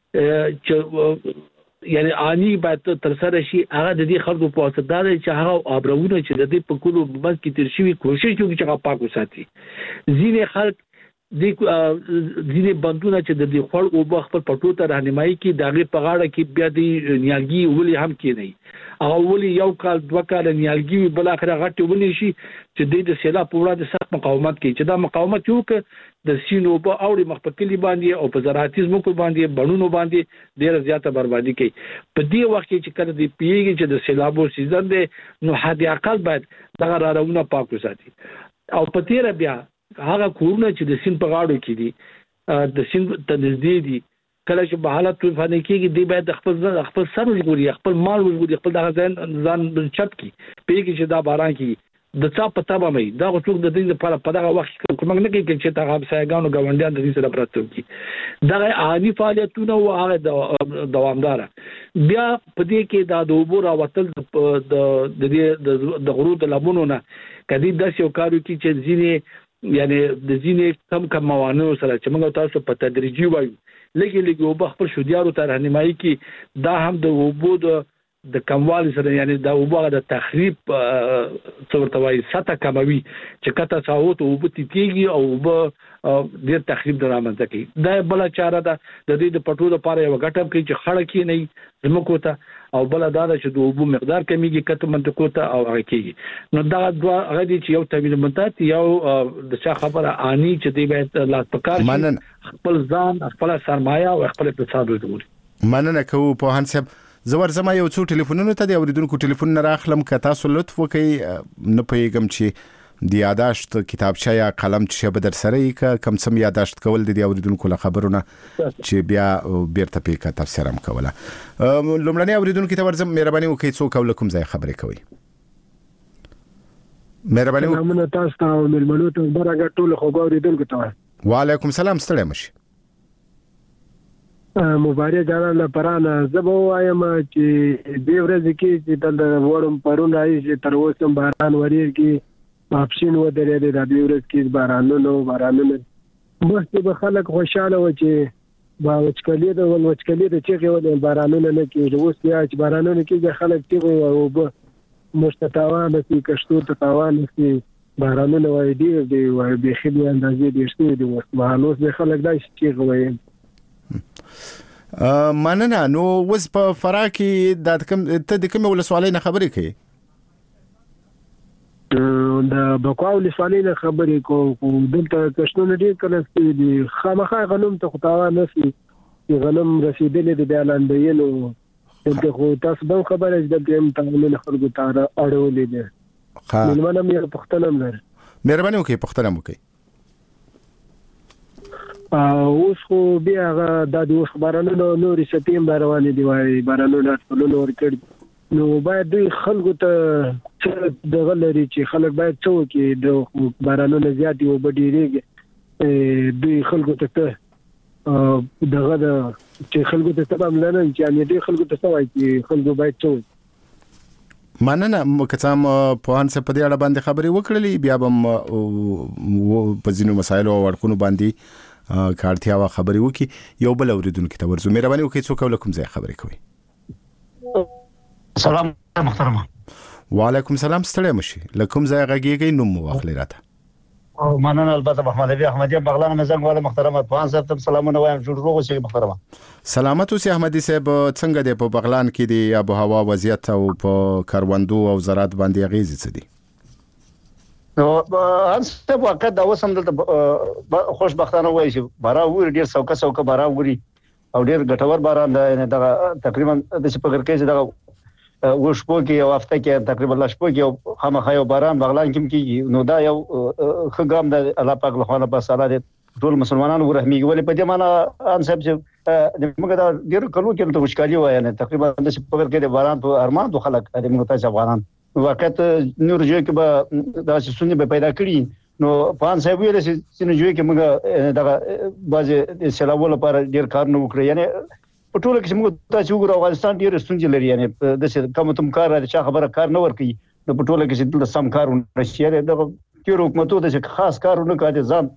چې یعنی آنی باید تر سره شي هغه د دې خلکو په واسطه دا چې هغه ابرونه چې د دې په کولو بس کې تر شي کوشش کوي چې هغه پاک وساتي ځینې خلک د ځینې بندونه چې د دې خړ او بخ په پټو ته راهنمایي کې داغه په غاړه کې بیا د نیالګي ولي هم کې نه هغه ولي یو کال دوه کال نیالګي بل اخر غټي ولي شي چې د سیلاب په وړاندې سخت مقاومت کوي چې دا مقاومت یو ک د سینو په اوړي مخ په کلی باندې او په زراعتي ځمکو باندې بڼونو باندې ډیره زیاته بربادي کوي په دې وخت کې چې کله د پیږي چې د سیلابو سیزن دی نو حد اقل باید دغه راونه پاک وساتي او په تیر بیا هغه کورونه چې د سین په غاړو کې دي د سین ته نږدې دي کله چې په حالت طوفان کېږي دی باید خپل خپل سر وګوري خپل مال وګوري خپل دغه ځان ځان چت کی پیږي چې دا باران کې د چا پتا به مې دا څوک د دې لپاره په دغه وخت کې کوم نه کوي چې تا غوښتنګانو غونډیان د دې سره پراته کی دغه عادي فعالیتونه او هغه دوامدار بیا په دې کې دا د وبو راوتل د د د غرو د لبونو نه کدي د یو کارو کې چې ځینې یعنی د ځینې کم کم موانع سره چې موږ تاسو په تدریجي وایو لګي لګي او بخپل شودیارو ته راهنمایي کې دا هم د وبو د د کموالي سره یعنی دا وبو د تخریب څورته وایي سطح کموي چې کته ساوت او بوتي کېږي او وب د تخریب درامنځ کوي دا بل چاره ده د دې د پټو لپاره یو غټم کوي چې خړه کې نه زموږ ته او بل دا چې د وبو مقدار کمیږي کته منطقو ته او هغه کېږي نو دا دوه هغه دي چې یو طویل مدت یو د څه خبره اني چې دی باید لا پکار خپل ځان خپل سرمایه او خپل اقتصاد وګوري مننه کوو په هانسب زور زما یو څو ټلیفونونو ته د اوریدونکو ټلیفون نه راخلم که تاسو لطف وکړئ نه پیغام چې د یاداشت کتابچه یا قلم چې به در سره یې کم سم یاداشت کول د اوریدونکو له خبرونه چې بیا بیرته پیکا تفسیر هم کوله لومړنی اوریدونکو ته ورزم مهرباني وکړئ څوک او کوم ځای خبرې کوي مهرباني وکړئ موږ تاسو ته ملمنو ته برابر ټول خو اوریدونکو ته وعلیکم السلام ستړي مشي مبارک جانان لپاره زبو وایم چې دې ورځ کې چې د وړم پرون راځي چې تر اوسه باران وریږي اپشن و درې د دې ورځ کې بارانونو بارانونو مخکې به خلک خوشاله و چې با وچکلي د ول وچکلي د چې ول بارانونو نه کېږي اوس بیا چې بارانونو کې خلک چې او به مستتاوان چې کشتو ته تاوان شي بارانونو وای دی دی وای به خدي اندازې دې شته دي اوس مهالوس به خلک دا چې وایي مننه نو وس په فرا کې د کوم ته د کوم ولسوالۍ نه خبرې کوي د بقاو ولسوالۍ نه خبرې کوم دلته کښتونه ډیر کله چې خامخا غنوم ته خطاوه نسی غنم رسیدلې د بیانندینو دلته خو تاسو به خبره د هم تعامل خلکو ته اړولې ده ها ملمنه مې پښتنم لر مهرباني وکړئ پښتنم وکړئ اوس خو بیا د اوس بارانونو نورې سپیم روانې دي وای بارانونو ټولنو ورکړي نو باید دوی خلکو ته څه دغه لري چې خلک باید څه وکړي د بارانونو زیات یو بډیریږي دوی خلکو ته دغه د چې خلکو ته سبا ملنه چې ان دې خلکو ته څه وایي چې خلکو باید څه مننه مکتام په انسه په دې اړه باندې خبرې وکړلې بیا به په ځینو مسایلو او اړخونو باندې کارتیا وا خبرې وکي یو بل اوریدونکو ته ورزو مهرباني وکړئ څوک ولکم ځای خبرې کوي سلام محترمه وعلیکم سلام ستړی مشي لکم ځای غږیږي نوم واخلې راته او مننه البته محمد ابي احمدي بغلان مزنګ والا محترمه پوان صاحب ته سلامونه وایم جوړ روغ اوسئ محترمه سلامت اوسئ احمدي صاحب څنګه دی په بغلان کې دی آب و هوا وضعیت او په کاروندو او زراعت باندې اغیزې څه دي نو ان څه وخت دا وسم د خوشبختانه وایي چې بارا وری ډیر څوکه څوکه بارا وری او ډیر ګټور باران دی دا تقریبا د سپګر کې دا وشپو کې او هفته کې تقریبا لشپو کې خامخا یو باران بغلان کې کې نو دا یو خګام د الله پاک له خوا په ساده ټول مسلمانانو ورحمېږي ولې په دې معنا ان صاحب چې موږ دا ډیر کلو کې ته وشکالي وایي نه تقریبا د سپګر کې د باران په ارمان د خلک د موږ ته افغانان وخت نور جو کې به دا سنې به پیدا کړي نو پان صاحب ویل چې نو جو کې موږ دا باز سلاول لپاره ډیر کار نه وکړي یعنی په ټوله کې موږ تاسو وګورئ افغانستان ډیر ستونزې لري یعنی د څه کوم تم کار راځي چې خبره کار نه ورکي نو په ټوله کې چې د سم کارونه شي د کیرو حکومتو د خاص کارونه کوي ځان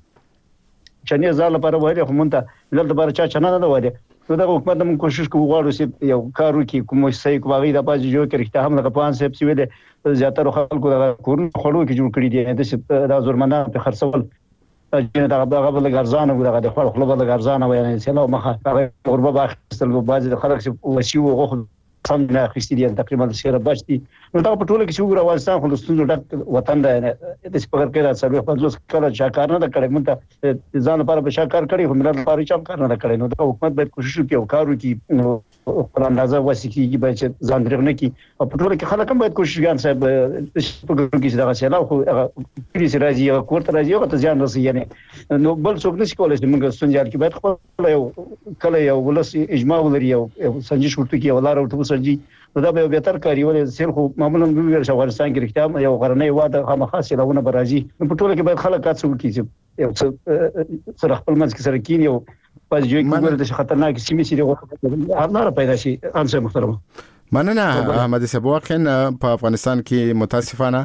چنه ځاله لپاره وایي خو مونږ ته لپاره چا چنه نه وایي نو دا حکومت موږ کوشش کوو غواړو چې یو کار وکړي کوم څه کوي د پاز جو کې رښتیا هم د پان صاحب سی ویل زیاتره خلکو د کورن خړو کې جوړ کړی دي د زورمنه په خرڅول چې دا هغه بل ګرځانه وي دا خپل خپل بل ګرځانه وي یعنی سلام مخه هغه قربه باخستل بعض خلک چې وسی وغه سم نه اخیستي دي تقریبا سره بچتي نو دا په ټوله کې چې وګورئ افغانستان خو د ستونزو ډک وطن دی د سپګر کې راځي په پنځوس کله چې کار نه کړي مونږ ته ځان لپاره به شکر کړي هم نه لپاره چې کار نه کړي نو د حکومت باید کوشش وکړي او کار وکړي نو خپل اندازه وسیکي باید ځان درغ نه کړي او په ټوله کې خلک هم باید کوشش وکړي صاحب د سپګر کې دا سیلا خو پولیس راځي او کوړه راځي او ته ځان رسي یعنی نو بل څوک نشي کولای چې موږ ستونزې کې باید خپل یو کله یو ولس اجماع ولري او سنجش ورته کې ولار او سنجي نو دا به بهتر کاری ولې سیل خو معمولا د افغانستان کې رښتیا یو غرنۍ واده خامخاسي لونه برازي په ټوله کې باید خلک کاڅو وکړي یو څه سره خپل منځ کې سره کینی او پس جو کې ګوره د خطرناک سیمې سره هر پیدا شي انسه محترمه مننه احمد صاحب واقعا په افغانستان کې متاسفانه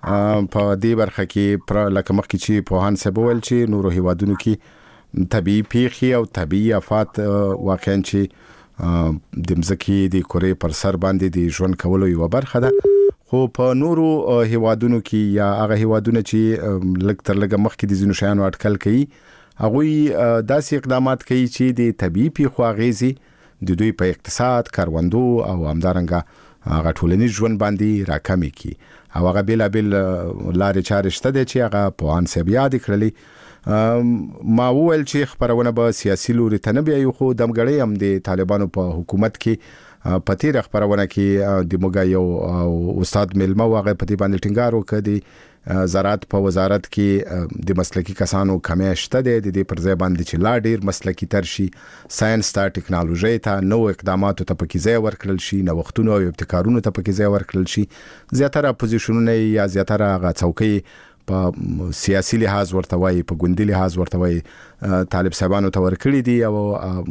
په دې برخه کې پر لکه مخکې چې په هان سبول چې نورو هیوادونو کې طبيعي پیښې او طبيعي آفات واقعا چې د مزکی د کورې پر سر باندې د ژوند کولو یو برخه ده خو په نورو هیوادونو کې یا هغه هیوادونه چې لږ تر لږه مخکې د زینو شیانو اټکل کوي هغه داسې اقدامات کوي چې د طبيعي پیښو اغیزې د دوی په اقتصاد کاروندو او همدارنګه هغه ټولنیز ژوند باندې راکمي کی او هغه بلا بل لارې چارې شته چې هغه په ان سه بیا د کړلې ما وویل چې خبرونه به سیاسي لوري ته نه بیا یو خو دمګړی هم د طالبانو په حکومت کې په تیر خبرونه کې د موږ یو استاد ملما واغه په دې باندې ټینګار وکړ د زراعت په وزارت کې د مسلکي کسانو کمی شته د دې پر ځای باندې چې لا ډیر مسلکي تر شي ساينس ته ټکنالوژي ته نو اقدامات ته پکې ځای ورکړل شي نو وختونو او ابتکارونو ته پکې ځای ورکړل شي زیاتره اپوزیشنونه یا زیاتره غا څوکۍ په سیاسي لحاظ ورته وایي په ګوندي لحاظ ورته وایي طالب صاحبانو ته ورکړي دي او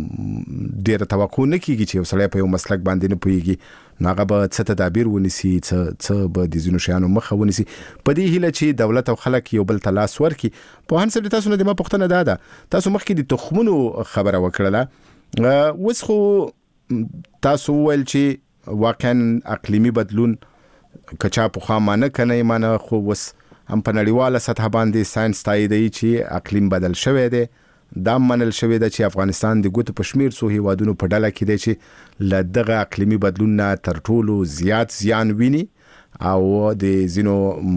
ډېر توقع نه کیږي چې وسړی په یو مسلک باندې نه پويږي نو هغه به څه تدابیر ونیسي څه څه به د زینو شیانو مخه ونیسي په دې هیله چې دولت او خلک یو بل تلاس ورکي په هان سره تاسو نه د ما پښتنه داده تاسو مخکې د تخمونو خبره وکړه وس خو تاسو ول چې واقعا اقلیمی بدلون کچا په خامانه کنه معنی خو وس هم په نړیواله سطح باندې ساينس تاییدي چې اقلیم بدل شوی دی دا منل شوی دی چې افغانستان د ګوت پښمیر سو هیوادونو په ډله کې دی چې لدغه اقلیمي بدلون نه تر ټولو زیات زیان ویني او د زینو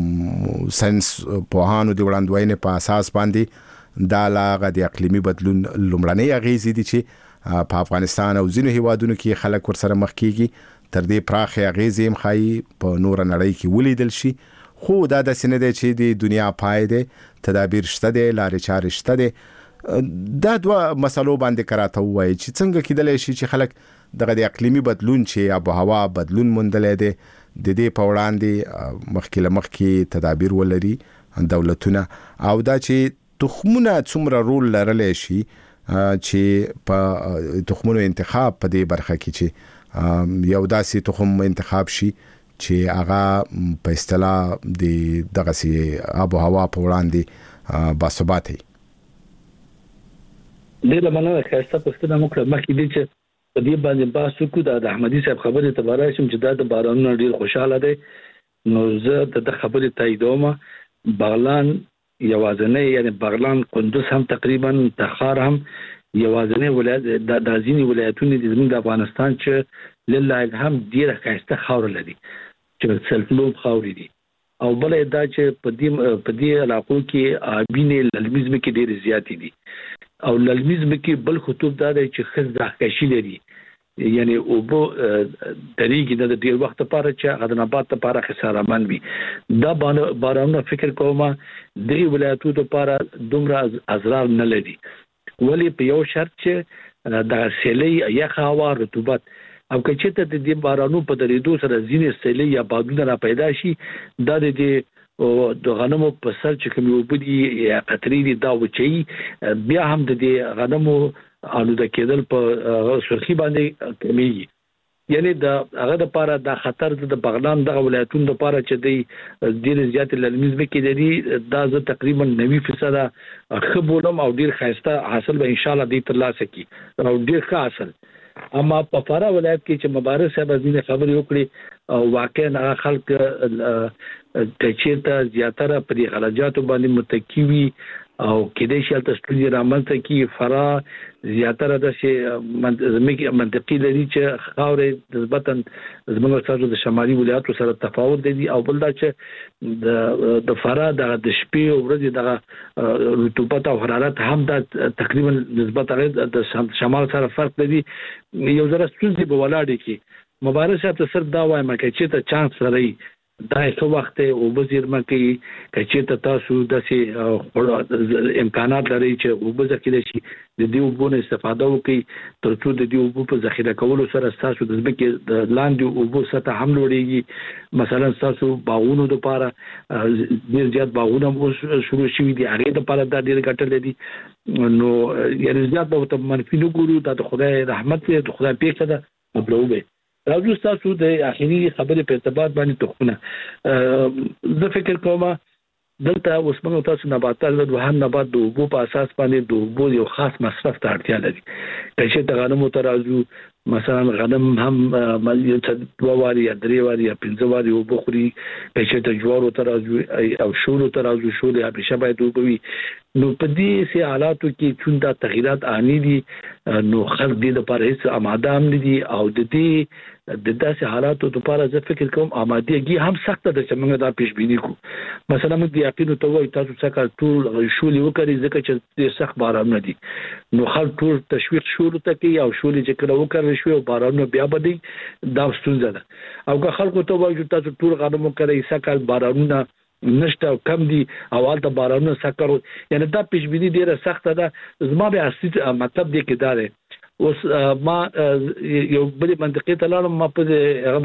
ساينس په هانو د وړاندوینې په اساس باندې دا لاغه د اقلیمي بدلون لومړنۍ اغیزې دي چې په افغانستان او زینو هیوادونو کې خلک ورسره مخ کیږي تر دې پراخه اغیزې هم خای په نور نړۍ کې ولیدل شي خو دا د سینې د چې د دنیا پای دی تدابیر شته دي لارې چارې شته دي دا دوه مسلو باندې کراته وایي چې څنګه کېدلی شي چې خلک دغه د اقلیمي بدلون چې آب و هوا بدلون موندلې دی د دې په وړاندې مخکې له مخکې تدابیر ولري دولتونه او دا چې تخمونه څومره رول لرلی شي چې په تخمونو انتخاب په دې برخه کې چې یو داسې تخم انتخاب شي چې هغه په اصطلاح د دغه سي آب و هوا په وړاندې باثبات وي. ډېر مننه خاصه پښتنه مکړه مخکې دي چې په دې باندې بحث وکړو د احمدي صاحب خبرې ته بارای شم چې دا د بارانونو ډېر خوشاله دي. نو زه د خبرې تاییدوم. بغلان یوازنی یعنی بغلان قندوز هم تقریبا تخار هم یوازنی ولایت د دازینی ولایتونه د زموږ د افغانستان چې لله الحمد ډیره ښایسته خاور لري چې سلطلوب خاورې دي او بل دا چې په دې په دې علاقو کې آبینه للمیزم کې ډېر زیات دي او للمیزم کې بل خطوب دا دی چې خزه کشي لري یعنی او بو طریقې د ډیر وخت لپاره چې غدنبات لپاره خسارمن وي. دا بارانونه فکر کوم د ولایتونو لپاره دومره اضرار نه لري ولی په یو شرط چې د سیلې یا هوا رطوبت او که چې ته د دې بارانو په درېدو سره ځینې سیلې یا بادونه را پیدا شي دا د د غنمو په سر چې کوم وبدي یا قطرې دي دا وچی بیا هم د دې غنمو آلوده کېدل په سرخی باندې کمیږي. یعنی د هغه د لپاره د خطر د بغلان د ولایتونو لپاره چې د ډیر زیات للمیزم کې لري دا ز تقریبا نوي فیصد خبرم او ډیر خاسته حاصل به ان شاء الله دې ترلاسه کی او ډیر ښه حاصل. اما په فرا ولایت کې چې مبارک صاحب ازینه خبرې وکړي او واقعا خلک تچیرته زیاتره پر غلجاتو باندې متکی وي او کېدې شي تاسو ټول رامنځته کې فرا زیاتره د شي منطقي لري چې خاورې نسبتا زموږ سره د شمالي ولایتو سره تفاوت دي او بل دا چې د د فرا د شپې او ورځې د رطوبت او حرارت هم د تقریبا نسبتا د شمال سره فرق لري. یو ځل ستونزې به ولاړې کې مبارک صاحب ته سر دا وایم چې ته چانس لري دا څو وخت او وزیر مکه چې ته تاسو د امکانات لري چې وبزه کې شي د دې وبونه استفاده وکړي ترڅو د دې وبو په ذخیره کولو سره تاسو د ځمکې د لاندې وبو سطح هم لوړیږي. مثلا تاسو باغونو لپاره ډیر زیات باغونه شروع شوي دي هغه لپاره دا ډیر ګټه لري. نو یعنی زیات به منفي نه ګورو دا د خدای رحمت دی د خدای پیښه ده مبلوبه. راځو تاسو د اخیری خبرې په اعتبار باندې تخونه زه فکر کوم دلته اوس موږ تاسو نباتات د وهم نبات د اوبو په اساس باندې د اوبو یو خاص مصرف ته اړتیا لري. چې د غنمو ترازو مثلا غنم هم ملي دوه واري یا درې واري یا پنځه واري اوبو خوري چې د جوارو ترازو او شولو ترازو شولې همیشه باید اوبو وي. نو په دې سي حالاتو کې چون دا تغیرات آنی دي نو خلک دې لپاره هیڅ آماده هم نه دي او د دې د داسې حالاتو لپاره زه فکر کوم آمادګي هم سخته ده چې موږ دا پیش بینی کوو. مثلا موږ د یقین ته وایو تاسو څنګه ټول شولې وکړي ځکه چې د سخت باران نه دي نو خلک ټول تشویق شولو ته کوي او شولې چې کله وکړي شوی او باران بیا بدی دا ستونزه ده. او که خلکو ته وایو تاسو ټول غنم وکړي څنګه بارانونه نشته کم دي او حالت بارانونه سکرو یعنی دا پیش بینی ډیره سخته ده. زما به اصلي مطلب دی کې دا دی اوس ما یو بل منطقې ته لاړم ما په هغه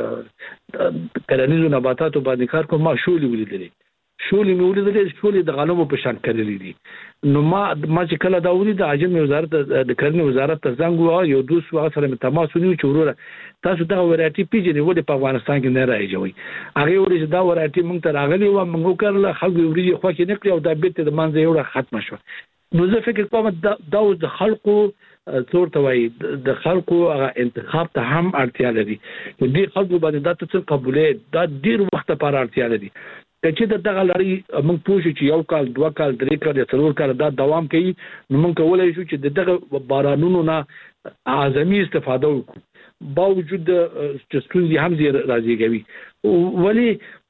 باندې کرنیزو نباتاتو باندې کار کوم ما شولې ولیدلې شولې مې ولیدلې شولې د غنمو په شان کړلې دي. نو ما ما چې کله دا ولید د عجم وزارت د کرنې وزارت ته زنګ وو یو دوست وغه سره مې تماس ونیو چې وروره تاسو دا ورایټي پیژنې ولې په افغانستان کې نه راځي هغه ورې دا ورایټي موږ ته راغلی و موږ کړل خلک ورې خو کې نکړي او دا بیت د منځ یو ختم شو. نو زه فکر کوم دا د خلکو څور ته وای د خلکو انتخاب ته هم اړتیا لري. دې خلکو باندې دا څه قبولې دا ډیر وخت لپاره اړتیا لري چې د دغه لړۍ موږ پوښتنه چې یو کال دوه کال درې کال یا څلور کال دا دوام کوي نو موږ کولای شو چې دغه بارانونو نه اعظمي استفاده وکړو باوجود چې ستونزې هم زیات راځي کوي. ولی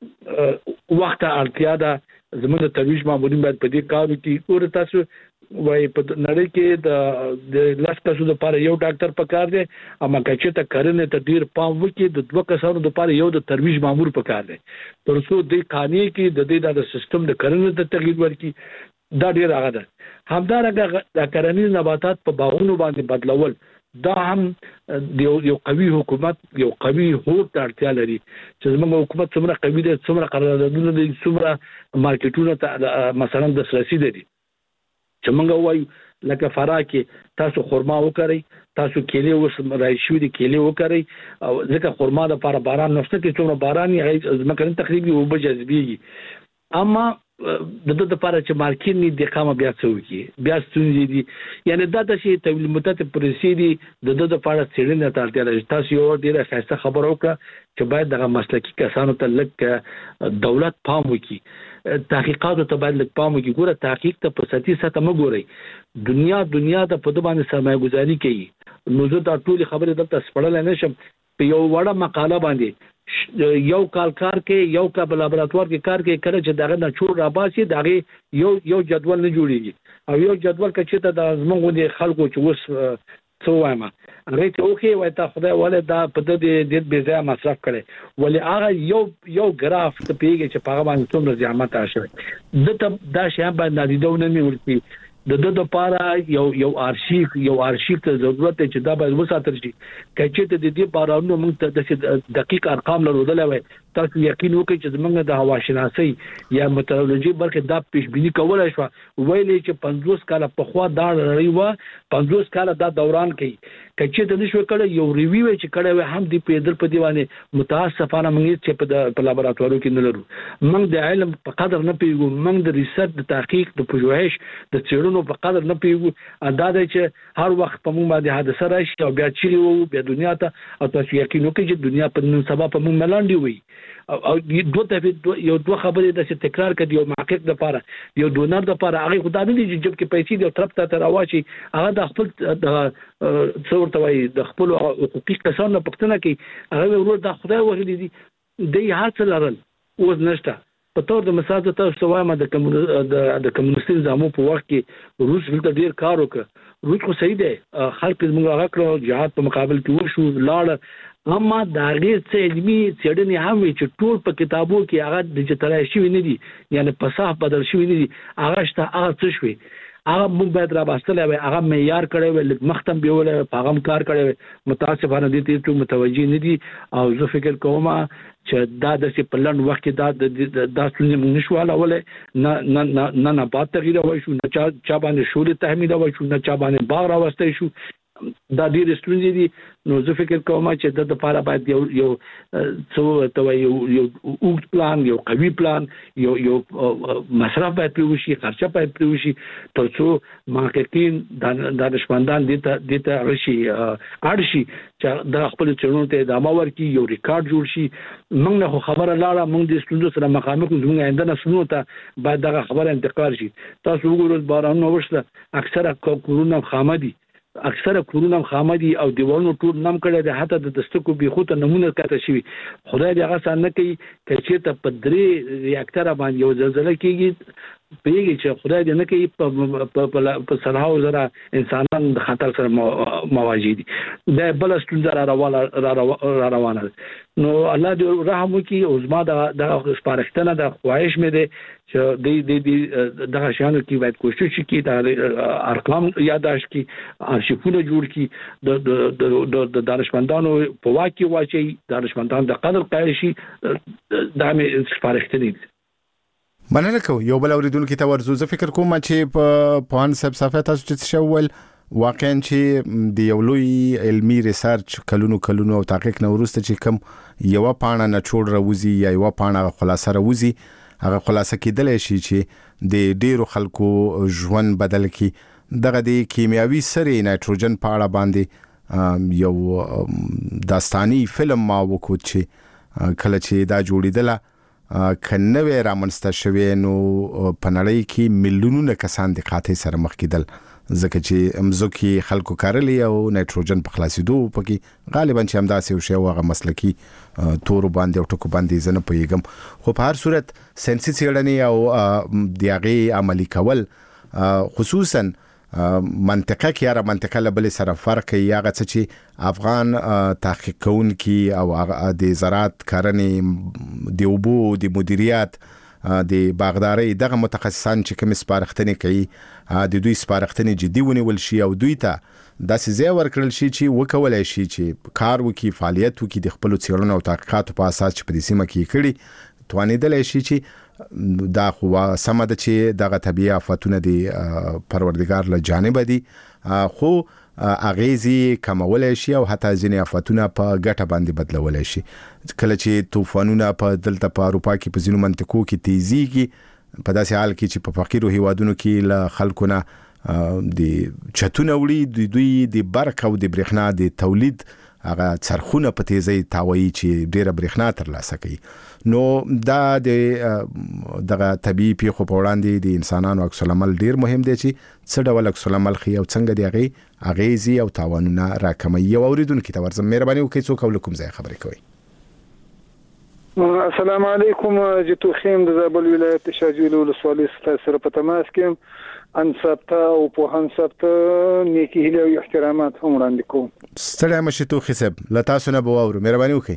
وخت اړتیا ده زموږ ترویج مامورین باید په دې کارو کې اور تاسو وای په نړۍ کې د لاس کسو لپاره یو ډاکټر پکار دی اما کچې ته کرنه ته ډیر پام وکړي د دوه کسانو لپاره یو د ترویج مامور پکار دی ترڅو د قانې کې د دې د سیستم د کرنه ته تغییر ورکړي دا ډیر هغه ده. همدارنګه د کرنیز نباتات په باغونو باندې بدلول دا هم یو یو قوي حکومت یو قوي هوډ ته اړتیا لري چې زموږ حکومت څومره قوي دی، څومره قراردادونه دي، څومره مارکیټونه ته مثلا د سرسي دي چې موږ وایو لکه فراه کې تاسو خرما وکړئ، تاسو کېلې اوس راشي دي کېلې وکړئ، او ځکه خرما د لپاره باران نشته کې څومره باران یې ځمکه تقریبا وب جذبيږي، اما د د لپاره چې مارکیټ نه د قامه بیا څوکي بیا ستونزې دي. یعنی دا د شي تولید مدته پرسي دي د د لپاره څېړنه ته اړتیا لري. تاسو یو ډیره خاصه خبر وکړه چې باید دغه مسلکي کسانو ته لکه دولت پام وکړي، تحقیقات ته باید لکه پام وکړي. ګوره تحقیق ته په سطحي سطح مه ګورئ، دنیا دنیا ته په باندې سرمایه گذاري کوي. نو زه دا ټول خبرې دلته سپړل نه شم. په یو وړه مقاله باندې یو کال کار کې یو کا لابراتوار کې کار کې کړه چې دغه نه چور را باسي، دغه یو یو جدول نه جوړیږي، او یو جدول کې چې د زمونږ د خلکو چې وس څو وایم هغه ته اوخه وای ته خدای ولې دا په دې د بې ځای مصرف کړي، ولې هغه یو یو ګراف ته پیږي چې په هغه باندې څومره زیامت راشي. دته دا شی باندې نادیدونه نه ورتي د د لپاره یو یو ارشیف یو ارشیف ته ضرورت دی چې دا باید وساتل شي. کچې ته د دې بارانو موږ ته د دقیق ارقام لرودل وای، تاسو یقین وکړئ چې موږ د هوا شناسي یا میټرولوژي برخه دا پیشبینی کولای شو ویلې چې پنځوس کاله په خوا دا لري و پنځوس کاله دا دوران کوي. کچې ته نشو کړه یو ریویو چې کړه هم دی په در په دیوانه متاسفانه موږ چې په لابراتوارو کې نه لرو. موږ د علم په قدر نه پیګو، موږ د ریسرچ د تحقیق د پژوهش د څېړنو په قدر نه پیګو. اندازه چې هر وخت په موږ باندې حادثه راشي او بیا چیرې وو بیا دنیا ته، او تاسو یقین وکړئ چې دنیا په نن سبا په موږ ملاندې وي. او دوه ته یو دوه خبرې د تکرار کړي، یو محقق د لپاره یو ډونر د لپاره هغه خدای نه دي چې جب کې پیسې د طرف ته راوچی، هغه د خپل د څور ته وي د خپل حقوقي کسانو پښتنه کې هغه ورور د خدای وهلي دي د حاصل لرل اوس نشته. په تور د مثال ته تاسو وایم د د کمونیستي نظامو په وخت کې روس ولته ډیر کار وکړ. روس خو صحیح دی، خلک موږ هغه کړو جهاد په مقابل کې وشو لاړ، اما دا غیر څه علمي څېړنې هم وي چې ټول په کتابو کې هغه ډیجیټلایز شوی نه دي، یعنی په صح بدل شوی نه دي. هغه شته هغه څه شوی هغه موږ باید را باستل وي، هغه معیار کړی وي، لږ مختم به ول په هغه کار کړی وي. متاسفانه دې ته متوجي نه دي، او زه فکر کوم چې دا د سی په لند وخت کې دا د داسې موږ نشواله ولې نه نه نه نه بات تغییر وای شو، نه چا چا باندې شولې تحمیل وای شو، نه چا باندې باغ راوستي شو. دا ډیر ستونزې دي. نو زه فکر کوم چې د لپاره باید یو یو څو ته یو یو اوږد پلان، یو قوي پلان، یو یو مصرف باید پوښي، خرچه باید پوښي، ترڅو محققین دانشمندان دې ته دې ته راشي اړشي چې د خپل چلونو ته ادامه ورکړي، یو ریکارډ جوړ شي. موږ نه خبره لاړه، موږ د ستونزو سره مخامخ زموږ آینده نسلونو ته باید دغه خبره انتقال شي. تاسو وګورئ بارانونه وشله، اکثره کورونه خامه دي، اکثره کورونه خامه دي او دیوالونو ټول نم کړي دي، حتی د دستکو بیخوته نمونه کاته شي. خدای دې هغه سان نه کوي چې چیرته په درې ریاکټر باندې یو زلزلہ کېږي، پیږي چې خدای دې نه کوي په سلهاو زره انسانان د خطر سره مواجه دي. دا بل ستونزه را روانه ده. نو الله دې رحم وکړي. او زما د سپارښتنه د خواهش مې ده چې د د دغه شانو کې باید کوشش وکړي، د ارقام یاداشت کړي، ارشیفونه جوړ کړي، د د دانشمندانو په واکي واچي، دانشمندان د قدر قایل شي. دا مې سپارښتنه ده. مننه کوم. یو بل اوریدونکو ته ورزو. زه فکر کوم چې په پوهان صاحب صفه تاسو چې شول واقعا چې د یو لوی علمي ریسرچ کلونو کلونو او تحقیق نو ورسته چې کوم یو پاڼه نه چوډ راوځي یا یو پاڼه خلاصه راوځي، هغه خلاصه کېدل شي چې د ډیرو خلکو ژوند بدل کی. دغه د کیمیاوي سره نایتروجن په اړه باندې یو داستاني فلم ما وکړ چې کله چې دا جوړیدله کنه را منسته شوی، نو په نړۍ کې میلیونونه کسان د قحطۍ سره مخ کېدل، ځکه چې مزوکي خلکو کارلی او نایتروجن په خلاصېدو پکې غالبا چې همداسې یو شی هغه مسلکي تورو باندې او ټکو باندې زنه پوهیږم. خو په هر صورت ساینسي څېړنې او د هغې عملي کول، خصوصا منطقه کې یا منطقه له بلې سره فرق کوي. هغه څه چې افغان تحقیق کوونکي او د زراعت کرنې، د اوبو د مدیریت د باغداري دغه متخصصان چې کوم سپارښتنې کوي د دوی سپارښتنې جدي ونیول شي او دوی ته داسې ځای ورکړل شي چې وکولای شي چې کار وکړي، فعالیت وکړي د خپل څېړنو او تحقیقاتو په اساس چې په دې سیمه کې کړي، توانیدلای شي چې دا خو سم ده چې دغه طبيعي آفتونه د پروردګار له جانب دي، خو اغیزي کمولای شي او حتی ځینې آفتونه په ګټه باندې بدلولای شي. کله چې طوفانونه په دلته په اروپا کې په ځینو منطقو کې تیزیږي، په داسې حال کې چې په فقیرو هیوادونو کې له خلکو نه د چتونه وړي، د دوی د برق او د برېښنا د تولید هغه څرخونه په تیزی تاوي چې ډیره برېښنا ترلاسه کوي. نو دا د دغه طبيعي پیښو په وړاندې د انسانانو عکس العمل ډیر مهم دی چې څه ډول عکس العمل خي او څنګه دی هغه اغیزي او تاوانونه راکموي. او اوریدونکو ته ورزم مهرباني وکړئ څوک ولکم ځای خبرې کوي. السلام علیکم، جتو خیم د زابل ولایت شاجویل ولسوالۍ سره په تماس کې ان ثبت او په هن ثبت نیکی هیله او احترامات هم وړاندې کوم. ستړی مشي توخي صاحب، لتا سونه بوورو مهرباني وکړئ.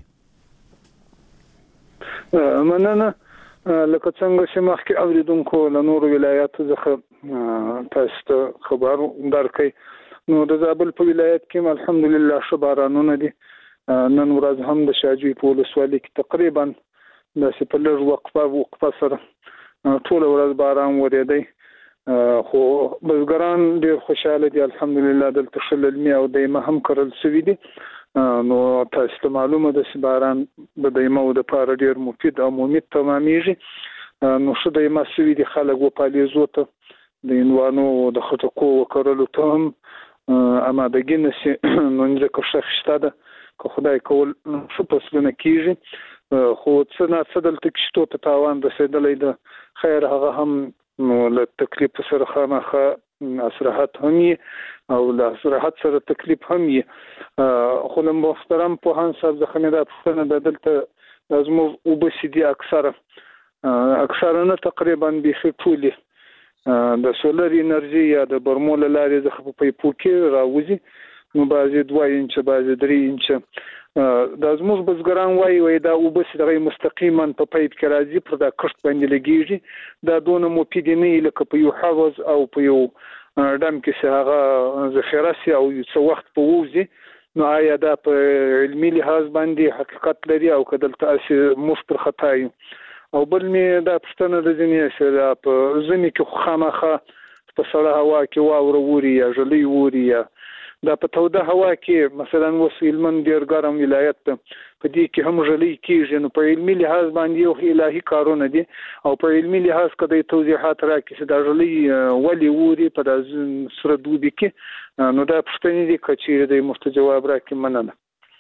مننه. لکه څنګه چې مخکې اوریدونکو له نورو ولایاتو څخه تاسو ته خبر درکړي، نو د زابل په ولایت کې الحمدلله ښه بارانونه دي. نن ورځ هم د شاجوی په ولسوالۍ کې تقریبا داسې په لږ وقفه وقفه سره ټول ورځ باران ورېدی، خو بزګران ډېر خوشاله دي الحمدلله. دلته ښه للمي او دیمه هم کرل شوي دي، نو تاسو ته معلومه ده چې باران د دیمه او د پاره ډېر مفید او ممید تمامېږي. نو ښه دیمه شوي دي، خلک وپالیزو ته د عنوانو د خټکو وکرلو ته هم امادګي نشي. نو ځکه ښه شته ده که خدای کول ښه فصلونه کېږي، خو څه نه څه دلته کې شتو ته تاوان رسېدلی ده. خیر هغه هم نو له تکلیف سره خامخا اصلاحات هم او له اصلاحات سره تکلیف هم یې. خو له محترم پوهان صاحب څخه مې دا پوښتنه ده، دلته زموږ اوبه چې دي اکثره اکثره نه تقریبا بیخي ټولې د سولر انرژي یا د برمو له لارې څخه په پیپو کې راوځي، نو بعضې دوه انچه بعضې درې انچه. دا زموږ بزګران وایي وایي دا اوبه چې دغه مستقیما په پیپ کې راځي پر دا کښت باندې لګېږي، دا دونه مفید نه وي لکه په یو حوض او په یو ډم کې چې هغه ذخیره شي او څه وخت په ووځي. نو آیا دا په علمي لحاظ باندې حقیقت لري او که دلته هسې موږ پر خطا یو؟ او بل مې دا پوښتنه ده ځینې چې دا په ژمي کې خو خامخا په سړه هوا کې واوره اوري یا ژلۍ اوري، یا دا په توده هوا کې مثلا اوس هلمند ډېر ګرم ولایت ده، په دې کې هم ژلۍ کېږي. نو په علمي لحاظ باندې یو الهي کارونه دي، او په علمي لحاظ که د توضیحات راکړي چې دا ژلۍ ولې اوري په دا سره دوبي کې، نو دا پوښتنې دي که چېرې دی موږ ته جواب راکړي. مننه.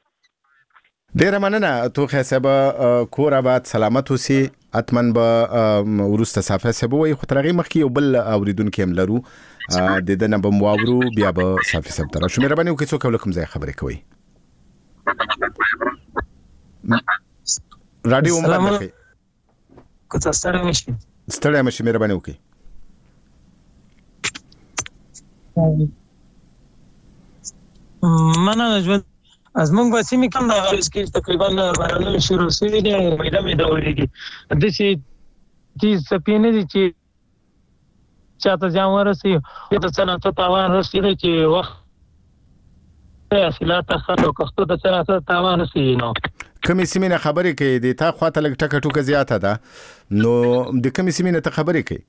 ډیره مننه توخي صاحب، کور آباد سلامت اوسئ. اتمن به ورسته صافه صاحب وي، خو ترغه مخکې یو بل اوریدونکو هم لرو، د دنه بم واورو بیا به صافه صاحب تر شو. مهرباني وکړئ څوک ولکم ځای خبرې کوي. رادیو هم بند کړئ. کوڅه ستړی مشي ستړی مشي مهرباني وکړئ. مننه ژوند از موږ به سیمې کم د غرض کې تقریبا بارانونه شروع شوي دي او میده میده اورېږي. داسې تیز څپې نه دي چې چاته زیان ورسوي، د څه نه څه تاوان رسېدی چې وخت حاصلات اخر او کښتو د څه نه څه تاوان رسېږي. نو کومې سیمې نه خبرې کوي؟ د تا خواته لږ ټکه ټوکه زیاته ده، نو د کومې سیمې نه ته خبرې کوي؟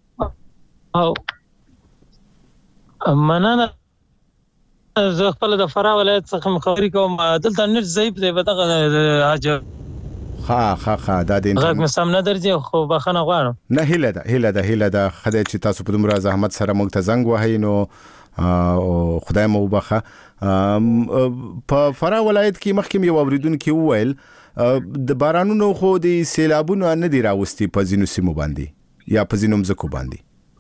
او مننه، زه خپل د فراه ولایت څخه خبرې کوم. دلته نت ضعیف دی، به دغه حاجه ها ها ها دا د غږ مې سم نه درځي، خو بخښنه غواړم. نه هیله ده هیله ده هیله ده خدای چې تاسو په دومره زحمت سره موږ ته زنګ وهئ، نو خدای مو وبخښه. په فراه ولایت کې مخکې یو اوریدونکي وویل د بارانونو خو د سیلابونو نه دی راوستي په ځینو سیمو باندې یا په ځینو مځکو باندې.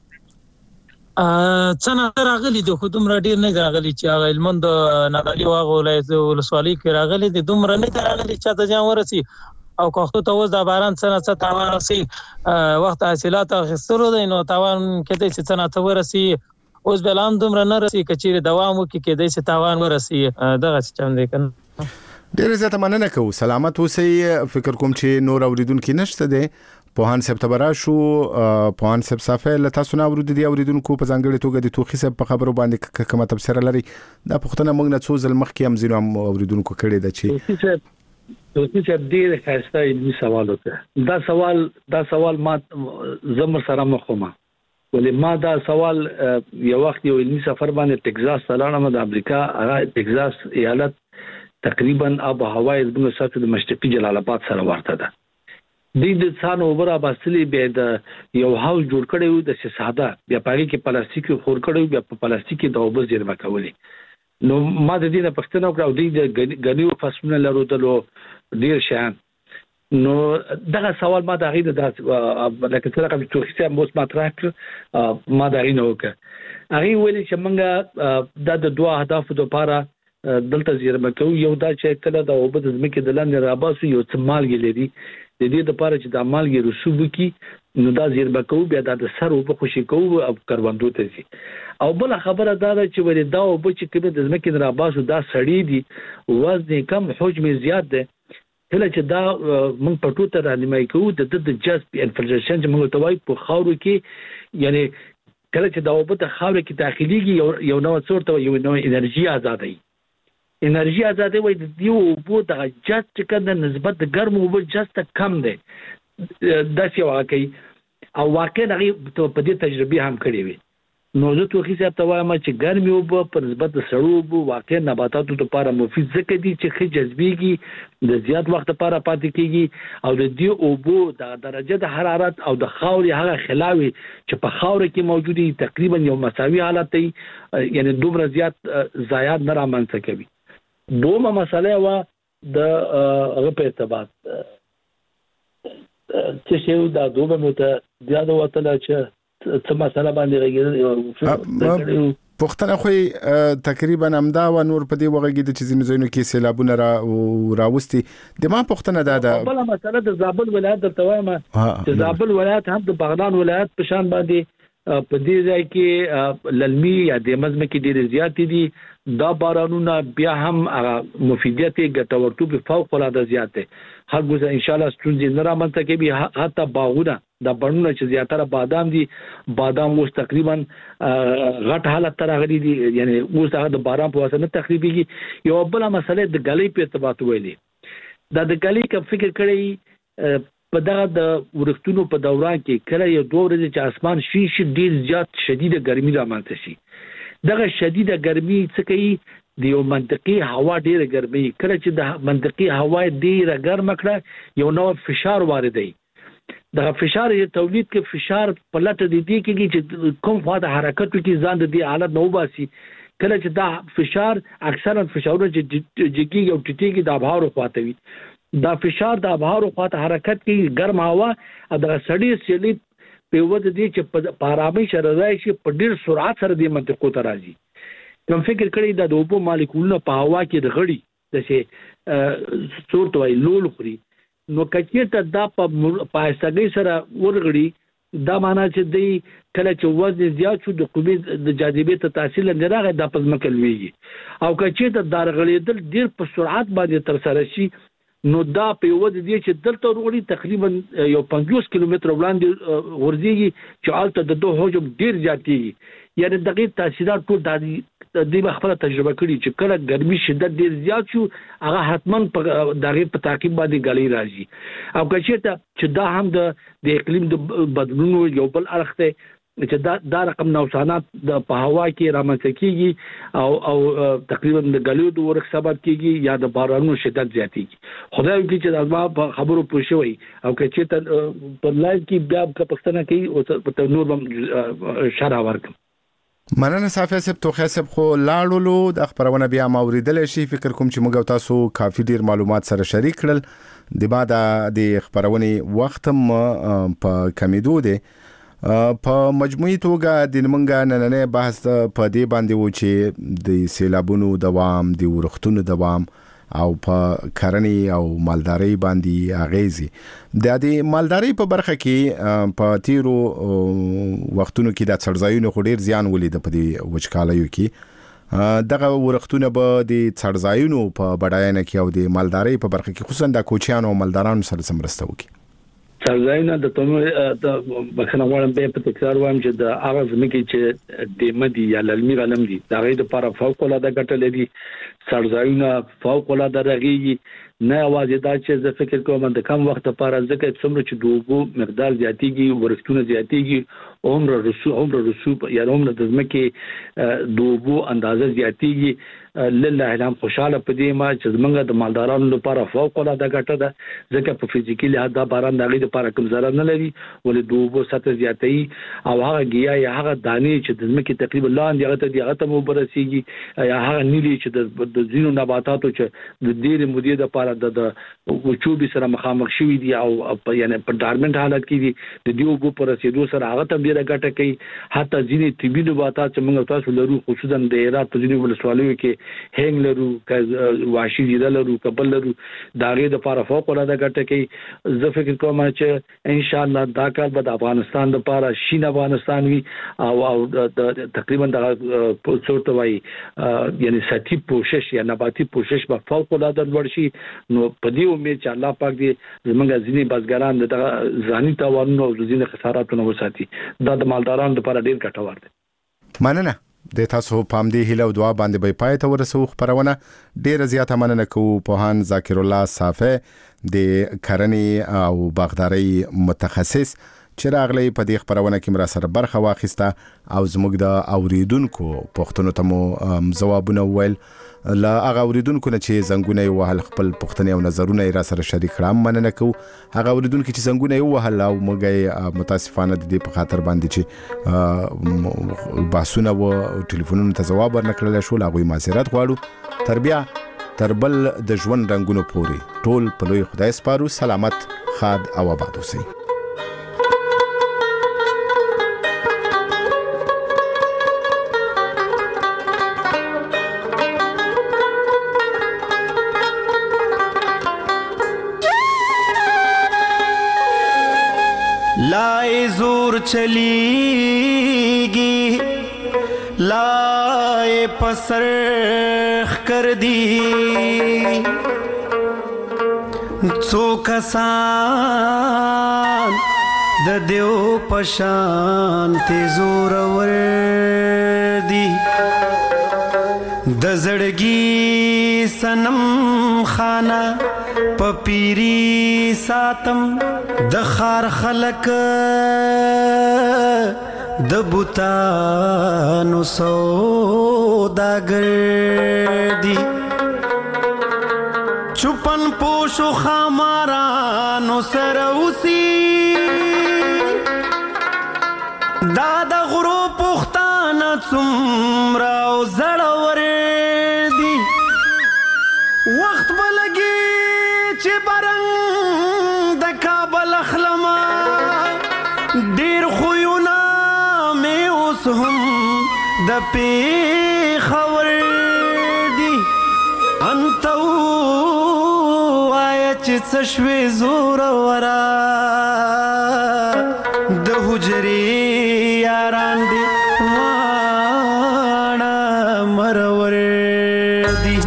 څنګه راغلي دي، خو دومره ډیر نه راغلي چې هغه هلمند نادعلي واغه ولایت ولسوالۍ کې راغلي دي، دومره نه راغلي چې ته ځان ورسي او کښتو ته اوس د باران څه نه څه تاوان رسي. وخت حاصلات اخیستلو دی، نو تاوان کېدای شي څه نه څه ورسي. اوس بل هم دومره نه رسي که چېرې دوام وکړي، کېدای شي تاوان ورسي. دغه څه چم دی که نه. ډېر زیاته مننه کوم. سلامت اوسئ. فکر کوم چې نور اوریدونکو نشته دي. پوهان سپتمبر شو پوهان سپ صافه لته سنا ورود دي اوریدونکو په ځانګړي توګه د توخي سپ په خبرو باندې کومه تفسیر لري. دا پښتنه موږ نه څو ځل مخکې هم زینو اوریدونکو کړي د چې توخي سپ ډېر خاصه علمي سوال وکړ. دا سوال دا سوال ما زمر سره مخومه ولې ما دا سوال یو وخت یو علمي سفر باندې ټکزاس ته لاړم. د امریکا هغه ټکزاس ایالت تقریبا آب و هوا د مسافت د مشرقي جلال آباد سره ورته ده. د دې څانو اوبره باسلې به د یو هاوس جوړ کړی و د ساده بیا پاري کې پلاستیک خور کړی بیا په پلاستیک کې د اوبو زیرمه کولې. نو ما د دې نه پښتنه وکړه او د غنیو فصلونه لرو دلو ډیر شان. نو دغه سوال ما د غیده د لکه څنګه چې توخي موږ مطرح کړ ما د غینه وکړه. هغه ویلي چې موږ د دوه اهداف لپاره دلته زیرمه کوو. یو دا چې کله د اوبو د ځمکې د لاندې راباسو یو څه مالګې لري د دې لپاره چې د مالګې رسوب کی نو دا زیرمه کوو بیا د سر اوبو خوشي کوو او کروندو ته ځي. او بل خبره دا ده چې ولې دا اوبو چې کوم د ځمکې راباسو دا سړی دي وزن کم حجم زیات ده. کله چې دا موږ په ټوټه رانیمای کوو د د جذب انفلټریشن چې موږ توای په خاورو کې یعنی کله چې دا اوبو ته خاورو کې داخليږي یو یو نوع څورته یو نوع انرژي آزادای انرژي آزادې وای د دیو اوبو د جست چې کنه نسبت د ګرم اوبو جست کم دی. دا څه واقعي او واقعا هغه په دې تجربه هم کړې وي. نو زه توخي صاحب ته وایم چې ګرمي اوبو په نسبت د سړو اوبو واقعا نباتاتو لپاره مفید ځکه دي چې ښه جذبيږي د زیات وخت لپاره پاتې کیږي او د دې اوبو د درجه د حرارت او د خاورې هغه خلاوي چې په خاور کې موجودي تقریبا یو مساوي حالت دی یعنی دومره زیات ضایعات نه رامنځته کوي. دومره مسله وا د هغه په اعتبار چې شی دا دومره مو ته زیاده وتل چې څه مسله باندې راګي پښتنه خو تقریبا همدا و نور په دې وغږی د چیزونو زینو کې سیلابونه را راوستي. د ما پښتنه دا ده بل مسله د زابل ولایت درته وایم چې زابل ولایت هم د بغلان ولایت په شان باندې په دې ځای کې للمي یا د مزمه کې ډېر زیات دي. دا بارانونه بیا هم مفیدیت ګټورتوب فوق العاده زیات دي. هر ګوزه ان شاء الله ستونزې نه رامنځته کوي. حتی باغونه د بڼونه چې زیاتره بادام دي بادام اوس تقریبا غټ حالت تر غلي دي یعنی اوس هغه د باران په واسطه نه تخریبيږي. یو بل مسله د غلې په ارتباط ویلي دا د غلې کوم فکر کړی په دغه د ورښتونو په دوران کې کله یو دوه ورځې چې اسمان شي شي ډیر زیات شدید ګرمي رامنځته شي. دغه شدید ګرمي څه کوي د یو منطقي هوا ډیره ګرمي کله چې د منطقي هوا ډیره ګرم کړه یو نوع فشار واردوي. د فشار یې تولید کې فشار په لټه دي کېږي چې کوم خواته حرکت وکړي ځان د دې حالت نو باسي. کله چې دا فشار اکثرا فشارونه چې جګي او ټیټيږي د ابهار خواته وي. دا فشار د ابهار خواته حرکت کوي ګرم هوا د سړی سیلي په وجه دي چې په آرامي سره راشي په ډیر سرعت سره د منطقو ته راځي. کوم فکر کړی د اوبو مالیکولونه په هوا کې د غړي د شي صورت وای لول خوري نو کچېته دا په پایستګۍ سره ورغړي دا معنا چې دی کله چې وزن زیات شو د قوې د جاذبې ته تاثیر لري راغی د پزما کلويږي او کچېته دا رغړېدل ډیر په سرعت باندې تر سره شي نو دا په وجه دي چې دلته ورغړي تقریبا یو پنځوس کیلومتر وړاندې ورځيږي چې الته د دوه حجم ډیر زیاتېږي یعنی دغه تاثیرات ټول د دې خپل تجربه کړي چې کله ګرمي شدت ډیر زیات شو هغه حتمن په دغه په تعقیب باندې غلي راځي او کچېته چې دا هم د اقلیم د بدلونو یو بل اړخ ته چې دا دا رقم نوسانات د په هوا کې رامنځته کیږي او او تقریبا د غلیو د ورخ سبب کیږي یا د بارانونو شدت زیاتېږي خدای دې چې د ما خبرو پوه شوی او چې ته په لایو کې بیا په پښتنه کې او په نور هم شرح ورکم. مننه صافی صاحب توخی صاحب خو لاړولو د خبرونه بیا موریدل شي فکر کوم چې موږ تاسو کافي ډیر معلومات سره شریک کړل د بعد د خبرونه وخت په کمیدو دي په مجموعي توګه د منګا نننې بحث په دې باندې و چې د سیلابونو دوام د ورښتونو دوام او په کرنی او مالداري باندې اغیزي د دې مالداري په برخه کې په تیرو وختونو کې د څړځایونو خډیر زیان ولید په دې وچکالیو کې دغه ورختونه به د څړځایونو په بډاینه کې او د مالدارۍ په برخه کې خصوصا د کوچیانو او مالدارانو سره سمرسته وکړي. څړځایونه د تومو د بخښنه غواړم به په تکرار وایم چې د هغه ځمکې چې د مدي یا للمي غنم دي دا غي د لپاره فوق العاده ګټه لري. څړځایونه فوق العاده رغيږي نه اواز دا چې زه فکر کوم د کم وخت لپاره ځکه څومره چې د اوبو مقدار زیاتېږي ورښتونه زیاتېږي عمر رسوب عمر رسوب یا عمر د ځمکې د اوبو اندازه زیاتېږي. لله الحمد خوشاله پدې ما چې زمونږ د مالدارانو لپاره فوق العاده ګټه ده ځکه په فزیکي لحاظ دا باران دغه لپاره کوم ضرر نه لري ولې د اوبو سطح زیاتې او هغه گیا یا هغه دانې چې د ځمکې تقریبا لاندې هغه ته دی هغه ته مو برسيږي یا هغه نیلی چې د زینو نباتاتو چې د ډېر مودې لپاره د وچوبي سره مخامخ شوي دي او یعنی په ډارمنټ حالت کې دي د دیو اوبو پر رسیدو سره هغه ته ډېر ګټه کوي. حتی ځینې طبي نباتات چې موږ تاسو لرو خصوصا د هرات په ځینو ولسوالیو کې هنګ لرو واشي زیره لرو کبل لرو داغه د لپاره فوق العاده ګټه کوي. زه فکر کوم چې ان شاء الله دا کال به د افغانستان لپاره شین افغانستان وي او او تقریبا د څورته وای یعنی ساتي کوشش یا نباتي کوشش به فوق العاده لوړ شي. نو په دې امید چې الله پاک دې زمونږ ځینې بازګران د ځاني تاوانونو او ځینې خساراتونو وساتي. دا د مالدارانو لپاره ډیر ګټور دی. مننه د تاسو پام دی هیله او دعا باندې به پای ته ورسو. خبرونه ډیره زیاته مننه کوو پوهان ذاکر الله صافی د کرنې او باغداري متخصص چې راغلی په دې خبرونه کې مرا سره برخه واخیسته او زموږ د اوریدونکو پوښتنو ته مو ځوابونه وویل. لا هغه اوریدونکو نه چې زنګونه وهل خپل پوښتنې او نظرونه را سره شریک کړم مننه کوو. هغه اوریدونکو چې زنګونه وهل او موږ متاسفانه د دې په خاطر باندې چې باسونه او ټلیفونونو ته جواب ورنکړل شو هغه معذرت غواړو. تربیه تر بل د ژوند رنگونو پوري ټول په لوی خدای سپارو. سلامت خاد او آباد اوسئ. لائے زور چلیگی لائے پسرخ کر دی څو کسان د دیو پشان تی زور ور دی د زړګي سنم خانه پپیری ساتم د خار خلق د بوتانو سوداګر دی چوپن پوشو خامارانو سره اوسي دا د غرو پختانه څومره او زړور دی وخت بلګي چې برنګ د کابل اخلما ډیر خوونه مې اوس هم د پیښور دی انت وای چې څه شوي زور ورا د حجرې یاران دی واڼه مرور دی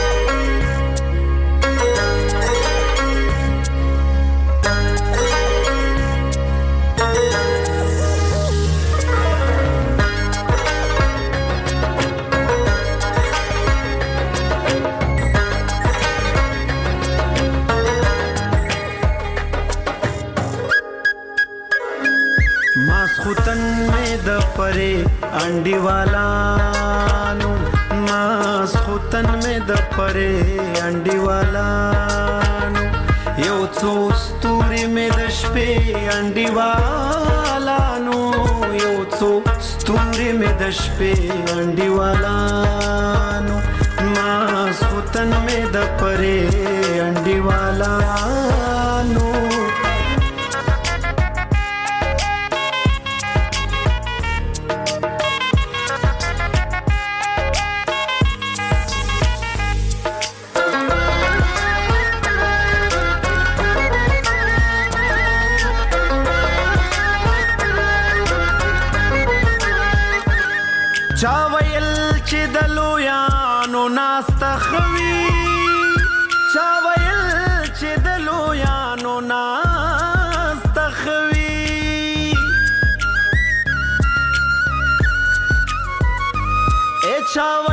परे अंडी वालानु मास खुतन में द परे अंडी वालानु यो څو ستوري में د شپې अंडी वालानु यो څو ستوري में د شپې अंडी वालानु मास खुतन में द परे अंडी वालानु چاویل چې د لویا شاو